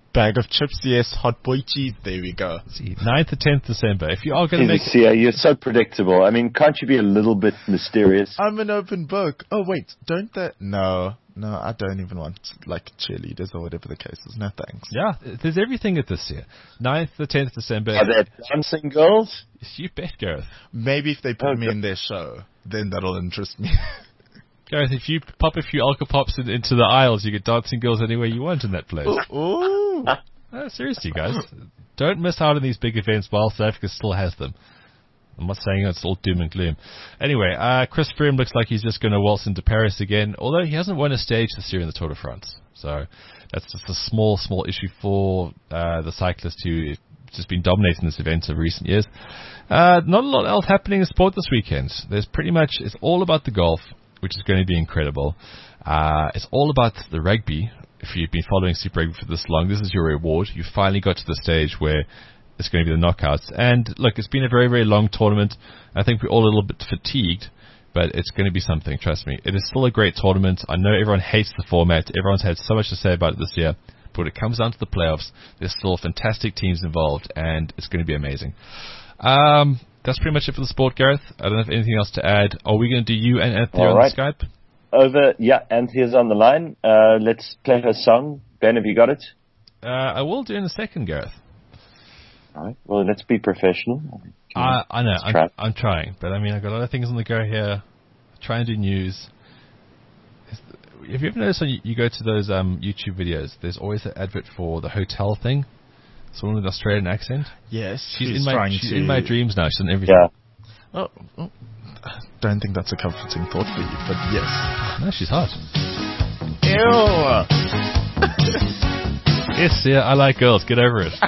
[SPEAKER 4] Bag of chips, yes. Hot boy cheese, there we go.
[SPEAKER 2] See, ninth to tenth December. If you are going to make...
[SPEAKER 3] See, you're so predictable. I mean, can't you be a little bit mysterious?
[SPEAKER 4] I'm an open book. Oh, wait, don't they... No, no, I don't even want, like, cheerleaders or whatever the case is. No, thanks.
[SPEAKER 2] Yeah, there's everything at this year. ninth to tenth December.
[SPEAKER 3] Are there dancing girls?
[SPEAKER 2] You bet, Gareth.
[SPEAKER 4] Maybe if they put
[SPEAKER 3] Okay.
[SPEAKER 4] me in their show, then that'll interest me.
[SPEAKER 2] Gareth, if you pop a few Alka Pops in, into the aisles, you get dancing girls anywhere you want in that place.
[SPEAKER 4] Ooh.
[SPEAKER 2] No, seriously, guys. Don't miss out on these big events while South Africa still has them. I'm not saying it's all doom and gloom. Anyway, uh, Chris Froome looks like he's just going to waltz into Paris again, although he hasn't won a stage this year in the Tour de France. So that's just a small, small issue for uh, the cyclist who just been dominating this event of recent years. Uh, not a lot else happening in sport this weekend. There's pretty much, it's all about the golf, which is going to be incredible. Uh, it's all about the rugby. If you've been following Super Rugby for this long, this is your reward. You finally got to the stage where it's going to be the knockouts. And look, it's been a very, very long tournament. I think we're all a little bit fatigued, but it's going to be something, trust me. It is still a great tournament. I know everyone hates the format. Everyone's had so much to say about it this year. But when it comes down to the playoffs, there's still fantastic teams involved, and it's going to be amazing. Um, that's pretty much it for the sport, Gareth. I don't have anything else to add. Are we going to do you and Anthony
[SPEAKER 3] All
[SPEAKER 2] on
[SPEAKER 3] right.
[SPEAKER 2] Skype?
[SPEAKER 3] Over, yeah, Anthea's on the line. Uh, let's play her song. Ben, have you got it?
[SPEAKER 2] Uh, I will do in a second, Gareth.
[SPEAKER 3] All right. Well, let's be professional.
[SPEAKER 2] I, I know, I'm,
[SPEAKER 3] try.
[SPEAKER 2] I'm trying, but I mean, I've got other things on the go here. Try and do news. Have you ever noticed when you, you go to those um, YouTube videos, there's always an advert for the hotel thing? Someone with an Australian accent?
[SPEAKER 4] Yes,
[SPEAKER 2] She's,
[SPEAKER 4] she's
[SPEAKER 2] in, my,
[SPEAKER 4] trying
[SPEAKER 2] she's
[SPEAKER 4] to...
[SPEAKER 2] in my dreams now. She's in everything.
[SPEAKER 3] Yeah.
[SPEAKER 4] Oh, oh, don't think that's a comforting thought for you, but yes.
[SPEAKER 2] No, she's hot.
[SPEAKER 4] Ew!
[SPEAKER 2] Yes, yeah, I like girls. Get over it.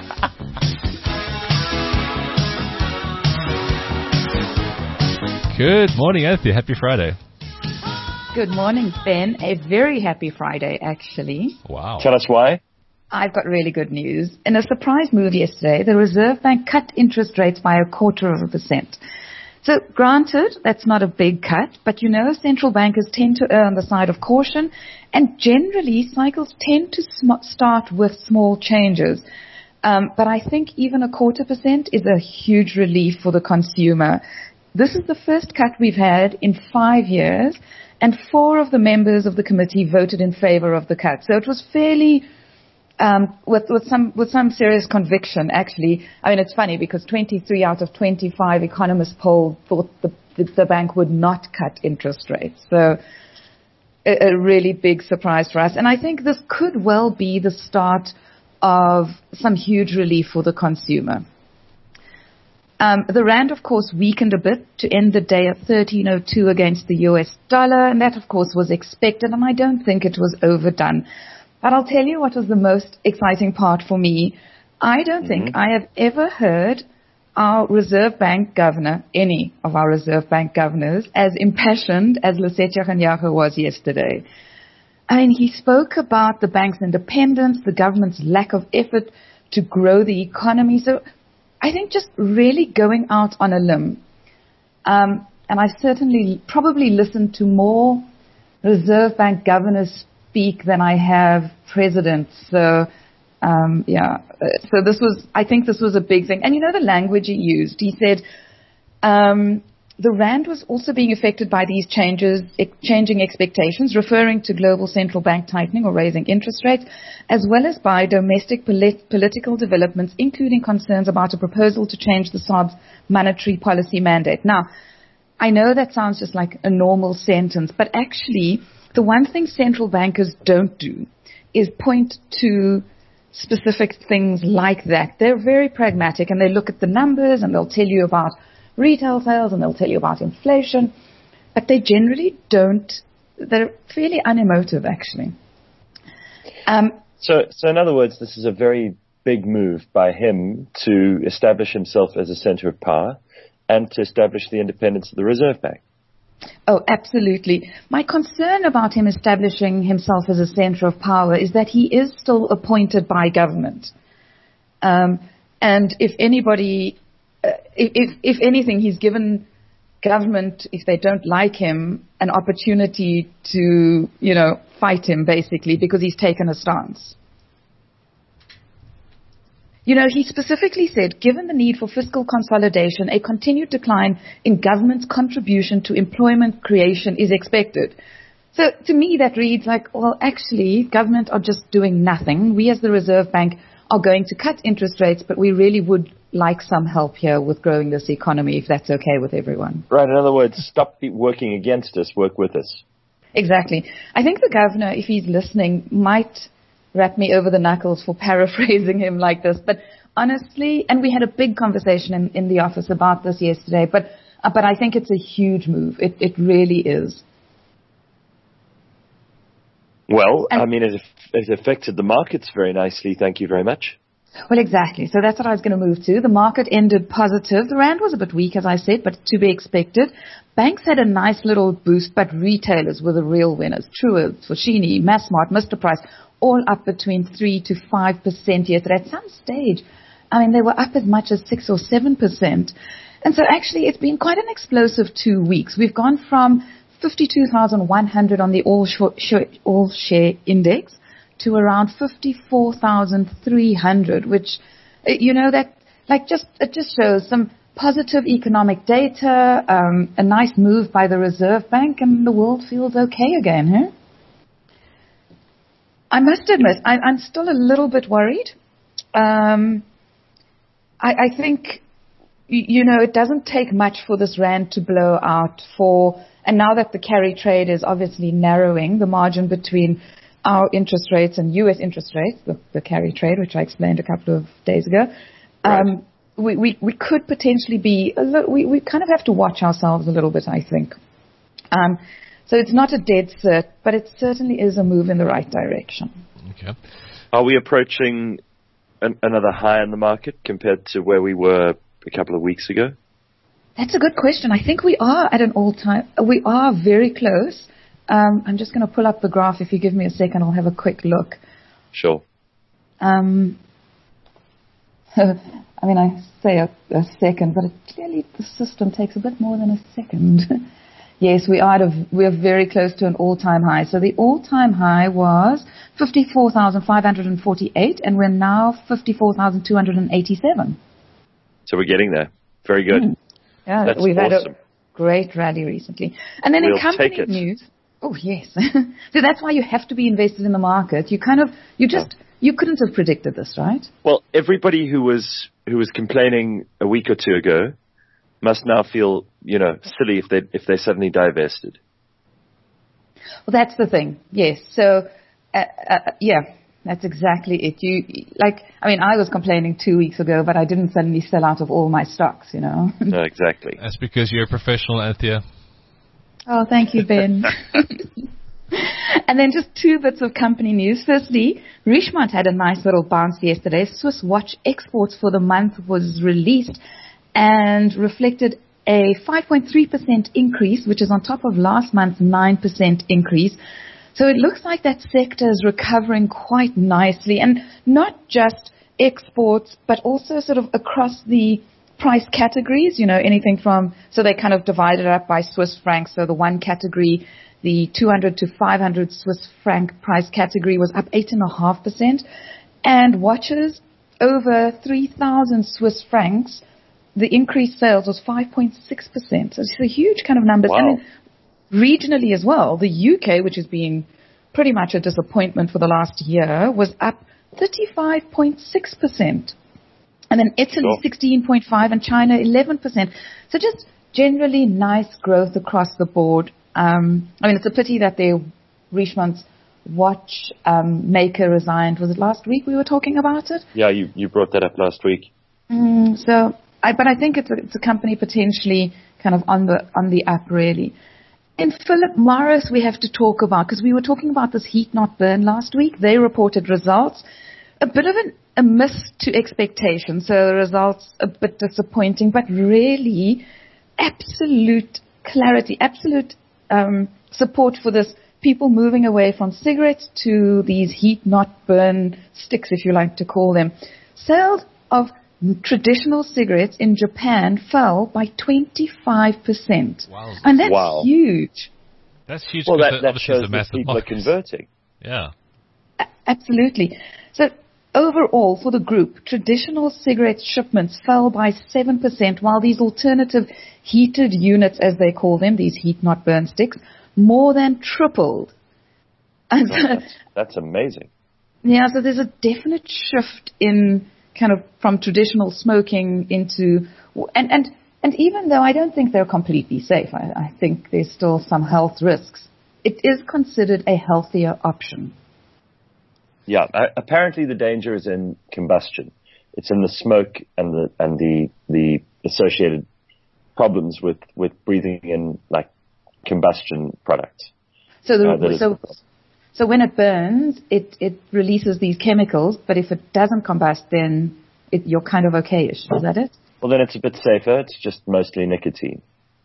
[SPEAKER 2] Good morning, Anthea. Happy Friday.
[SPEAKER 9] Good morning, Ben. A very happy Friday, actually.
[SPEAKER 2] Wow.
[SPEAKER 3] Tell us why.
[SPEAKER 9] I've got really good news. In a surprise move yesterday, the Reserve Bank cut interest rates by a quarter of a percent. So, granted, that's not a big cut, but you know, central bankers tend to err on the side of caution, and generally, cycles tend to sm- start with small changes. Um, but I think even a quarter percent is a huge relief for the consumer. This is the first cut we've had in five years, and four of the members of the committee voted in favor of the cut. So it was fairly, um, with, with some with some serious conviction, actually. I mean, it's funny because twenty-three out of twenty-five economists polled thought the, the, the bank would not cut interest rates. So a, a really big surprise for us. And I think this could well be the start of some huge relief for the consumer. Um, the rand, of course, weakened a bit to end the day at thirteen oh two against the U S dollar, and that, of course, was expected, and I don't think it was overdone. But I'll tell you what was the most exciting part for me. I don't mm-hmm. think I have ever heard our Reserve Bank governor, any of our Reserve Bank governors, as impassioned as Lesetja Kganyago was yesterday. I mean, he spoke about the bank's independence, the government's lack of effort to grow the economy. So I think just really going out on a limb. Um, and I've certainly probably listened to more Reserve Bank governors speak than I have presidents. So, um, yeah. So this was, I think this was a big thing. And you know the language he used. He said, um, the rand was also being affected by these changes, changing expectations, referring to global central bank tightening or raising interest rates, as well as by domestic polit- political developments, including concerns about a proposal to change the S A R's monetary policy mandate. Now, I know that sounds just like a normal sentence, but actually, the one thing central bankers don't do is point to specific things like that. They're very pragmatic, and they look at the numbers, and they'll tell you about retail sales, and they'll tell you about inflation, but they generally don't. They're fairly unemotive, actually. Um,
[SPEAKER 3] so, so in other words, this is a very big move by him to establish himself as a center of power and to establish the independence of the Reserve Bank.
[SPEAKER 9] Oh, absolutely. My concern about him establishing himself as a center of power is that he is still appointed by government. Um, and if anybody... Uh, if, if anything, he's given government, if they don't like him, an opportunity to, you know, fight him, basically, because he's taken a stance. You know, he specifically said, given the need for fiscal consolidation, a continued decline in government's contribution to employment creation is expected. So to me, that reads like, well, actually, government are just doing nothing. We as the Reserve Bank are going to cut interest rates, but we really would like some help here with growing this economy, if that's okay with everyone.
[SPEAKER 3] Right. In other words, stop working against us, work with us.
[SPEAKER 9] Exactly. I think the governor, if he's listening, might wrap me over the knuckles for paraphrasing him like this. But honestly, and we had a big conversation in, in the office about this yesterday, but uh, but I think it's a huge move. It it really is.
[SPEAKER 3] Well,
[SPEAKER 9] and,
[SPEAKER 3] I mean, it, it affected the markets very nicely. Thank you very much.
[SPEAKER 9] Well, exactly. So that's what I was going to move to. The market ended positive. The rand was a bit weak, as I said, but to be expected. Banks had a nice little boost, but retailers were the real winners. Truworths, Foschini, Massmart, Mister Price, all up between three to five percent yesterday. At some stage, I mean, they were up as much as six or seven percent. And so actually, it's been quite an explosive two weeks. We've gone from fifty-two thousand one hundred on the all, sh- all share index to around fifty-four thousand three hundred, which, you know, that like just it just shows some positive economic data, um, a nice move by the Reserve Bank, and the world feels okay again, huh? I must admit, I, I'm still a little bit worried. Um, I, I think, you know, it doesn't take much for this rand to blow out for, and now that the carry trade is obviously narrowing, the margin between our interest rates and U S interest rates, the, the carry trade, which I explained a couple of days ago,
[SPEAKER 3] right.
[SPEAKER 9] um, we, we, we could potentially be, a little, we, we kind of have to watch ourselves a little bit, I think. Um, so it's not a dead cert, but it certainly is a move in the right direction.
[SPEAKER 2] Okay.
[SPEAKER 3] Are we approaching an, another high in the market compared to where we were a couple of weeks ago?
[SPEAKER 9] That's a good question. I think we are at an all-time, we are very close. Um, I'm just going to pull up the graph. If you give me a second, I'll have a quick look.
[SPEAKER 3] Sure.
[SPEAKER 9] Um, I mean, I say a, a second, but it, clearly the system takes a bit more than a second. Yes, we are, at a, we are very close to an all-time high. So the all-time high was fifty-four thousand five hundred forty-eight, and we're now fifty-four thousand two hundred eighty-seven.
[SPEAKER 3] So we're getting there. Very good. Mm.
[SPEAKER 9] Yeah,
[SPEAKER 3] That's
[SPEAKER 9] we've
[SPEAKER 3] awesome.
[SPEAKER 9] had a great rally recently. And then
[SPEAKER 3] we'll
[SPEAKER 9] in company news, oh yes, so that's why you have to be invested in the market. You kind of, you just, yeah. you couldn't have predicted this, right?
[SPEAKER 3] Well, everybody who was who was complaining a week or two ago must now feel, you know, silly if they if they suddenly divested.
[SPEAKER 9] Well, that's the thing. Yes. So, uh, uh, yeah. That's exactly it. You like, I mean, I was complaining two weeks ago, but I didn't suddenly sell out of all my stocks, you know.
[SPEAKER 3] No, exactly.
[SPEAKER 2] That's because you're a professional, Anthea.
[SPEAKER 9] Oh, thank you, Ben. And then just two bits of company news. Firstly, Richemont had a nice little bounce yesterday. Swiss watch exports for the month was released and reflected a five point three percent increase, which is on top of last month's nine percent increase. So it looks like that sector is recovering quite nicely, and not just exports, but also sort of across the price categories, you know, anything from, so they kind of divided up by Swiss francs. So the one category, the two hundred to five hundred Swiss franc price category was up eight point five percent. And watches over three thousand Swiss francs, the increased sales was five point six percent. So it's a huge kind of numbers.
[SPEAKER 3] Wow.
[SPEAKER 9] And then regionally as well, the U K, which has been pretty much a disappointment for the last year, was up thirty-five point six percent. And then Italy, sure. sixteen point five, and China, eleven percent. So just generally nice growth across the board. Um, I mean, it's a pity that their Richemont's watch um, maker resigned. Was it last week we were talking about it?
[SPEAKER 3] Yeah, you, you brought that up last week.
[SPEAKER 9] Mm, so, I, but I think it's a, it's a company potentially kind of on the on the up, really. In Philip Morris, we have to talk about, because we were talking about this heat not burn last week. They reported results, a bit of an, a miss to expectation. So the results a bit disappointing, but really absolute clarity, absolute um, support for this. People moving away from cigarettes to these heat not burn sticks, if you like to call them. Sales of traditional cigarettes in Japan fell by twenty-five percent.
[SPEAKER 2] Wow.
[SPEAKER 9] And that's
[SPEAKER 3] wow.
[SPEAKER 9] huge.
[SPEAKER 3] That's huge. Well, that, that shows that people
[SPEAKER 2] market.
[SPEAKER 3] are converting.
[SPEAKER 2] Yeah.
[SPEAKER 9] A- absolutely. So Overall, for the group, traditional cigarette shipments fell by seven percent, while these alternative heated units, as they call them, these heat not burn sticks, more than tripled. And
[SPEAKER 3] Well, that's, that's amazing.
[SPEAKER 9] yeah, so there's a definite shift in kind of from traditional smoking into, and, and, and even though I don't think they're completely safe, I, I think there's still some health risks, it is considered a healthier option.
[SPEAKER 3] Yeah, uh, apparently the danger is in combustion. It's in the smoke and the and the the associated problems with, with breathing in like combustion products.
[SPEAKER 9] So the,
[SPEAKER 3] Uh, that is-
[SPEAKER 9] so so when it burns, it it releases these chemicals, but if it doesn't combust, then it, you're kind of okayish. Is that it?
[SPEAKER 3] Well, then it's a bit safer. It's just mostly nicotine.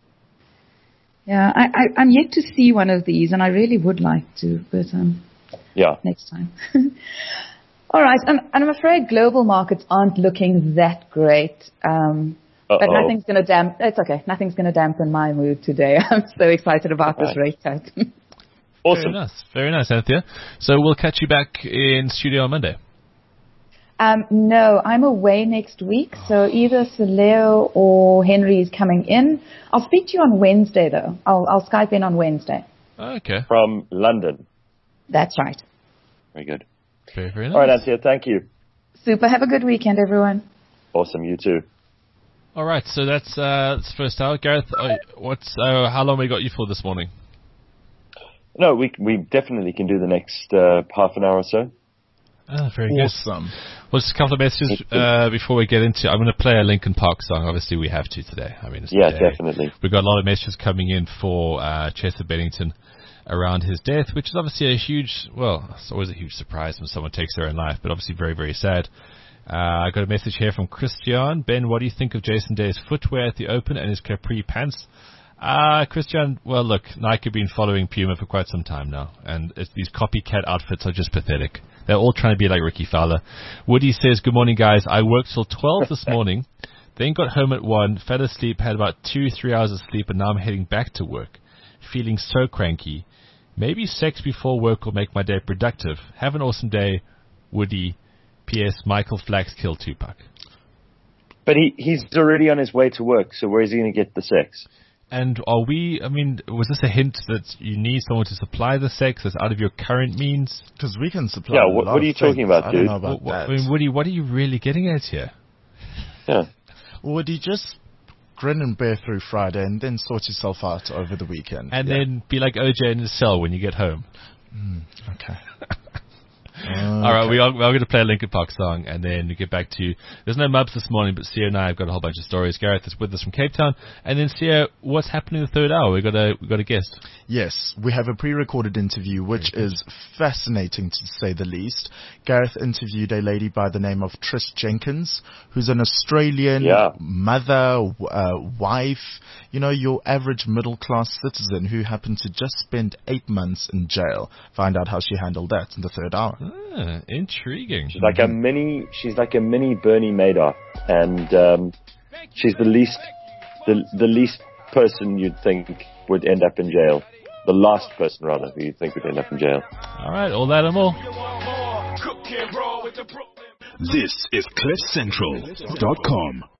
[SPEAKER 9] Yeah, I, I I'm yet to see one of these, and I really would like to, but um.
[SPEAKER 3] Yeah.
[SPEAKER 9] Next time. All right, and, and I'm afraid global markets aren't looking that great. Um, but
[SPEAKER 3] Uh-oh.
[SPEAKER 9] nothing's going to damp. It's okay. Nothing's going to dampen my mood today. I'm so excited about this
[SPEAKER 3] Right.
[SPEAKER 9] rate cut.
[SPEAKER 3] Awesome.
[SPEAKER 2] Very nice. Very nice, Anthea. So we'll catch you back in studio on Monday.
[SPEAKER 9] um, no, I'm away next week, so either Saleo or Henry is coming in. I'll speak to you on Wednesday, though. I'll, I'll Skype in on Wednesday.
[SPEAKER 2] Okay.
[SPEAKER 3] From London.
[SPEAKER 9] That's right.
[SPEAKER 3] Very good.
[SPEAKER 2] Very, very nice.
[SPEAKER 3] All right, Anthea, thank you.
[SPEAKER 9] Super. Have a good weekend, everyone.
[SPEAKER 3] Awesome. You too.
[SPEAKER 2] All right, so that's uh, that's first hour. Gareth, uh, what's uh, how long we got you for this morning?
[SPEAKER 3] No, we we definitely can do the next uh, half an hour or so.
[SPEAKER 2] Ah, very
[SPEAKER 4] Awesome.
[SPEAKER 2] good. Well, just a couple of messages uh, before we get into. I'm going to play a Linkin Park song. Obviously, we have to today. I mean, it's
[SPEAKER 3] Yeah,
[SPEAKER 2] the day.
[SPEAKER 3] definitely.
[SPEAKER 2] We've got a lot of messages coming in for uh, Chester Bennington around his death, which is obviously a huge, well, it's always a huge surprise when someone takes their own life, but obviously very, very sad. Uh, I got a message here from Christian. Ben, what do you think of Jason Day's footwear at the Open and his capri pants? Uh, Christian, well, look, Nike have been following Puma for quite some time now, and it's, these copycat outfits are just pathetic. They're all trying to be like Ricky Fowler. Woody says, good morning, guys. I worked till twelve this morning, then got home at one, fell asleep, had about two, three hours of sleep, and now I'm heading back to work. Feeling so cranky. Maybe sex before work will make my day productive. Have an awesome day, Woody. P S. Michael Flax killed Tupac.
[SPEAKER 3] But he he's already on his way to work, so where is he going to get the sex?
[SPEAKER 2] And are we, I mean, was this a hint that you need someone to supply the sex that's out of your current means?
[SPEAKER 4] Because we can supply.
[SPEAKER 3] Yeah,
[SPEAKER 4] a
[SPEAKER 3] what-
[SPEAKER 4] lot
[SPEAKER 3] what are you
[SPEAKER 4] of things.
[SPEAKER 3] talking about,
[SPEAKER 4] I don't
[SPEAKER 3] dude?
[SPEAKER 4] know about
[SPEAKER 2] What-
[SPEAKER 4] that.
[SPEAKER 2] I mean, Woody, what are you really getting at here?
[SPEAKER 3] Yeah.
[SPEAKER 4] Would you just grin and bear through Friday and then sort yourself out over the weekend?
[SPEAKER 2] And
[SPEAKER 4] Yeah.
[SPEAKER 2] then be like O J in the cell when you get home.
[SPEAKER 4] Okay.
[SPEAKER 2] All right, we are, we are going to play a Linkin Park song and then get back to you. There's no Mubs this morning, but Sia and I have got a whole bunch of stories. Gareth is with us from Cape Town. And then Sia, what's happening in the third hour? we got a we got a guest.
[SPEAKER 4] Yes, we have a pre-recorded interview, which is fascinating to say the least. Gareth interviewed a lady by the name of Trish Jenkins, who's an Australian
[SPEAKER 3] Yeah.
[SPEAKER 4] mother, uh, wife, you know, your average middle-class citizen who happened to just spend eight months in jail. Find out how she handled that in the third hour.
[SPEAKER 2] Ah, intriguing.
[SPEAKER 3] She's like a mini. She's like a mini Bernie Madoff, and um, she's the least, the the least person you'd think would end up in jail. The last person, rather, who you'd think would end up in jail.
[SPEAKER 2] All right, all that and more.
[SPEAKER 1] This is cliff central dot com.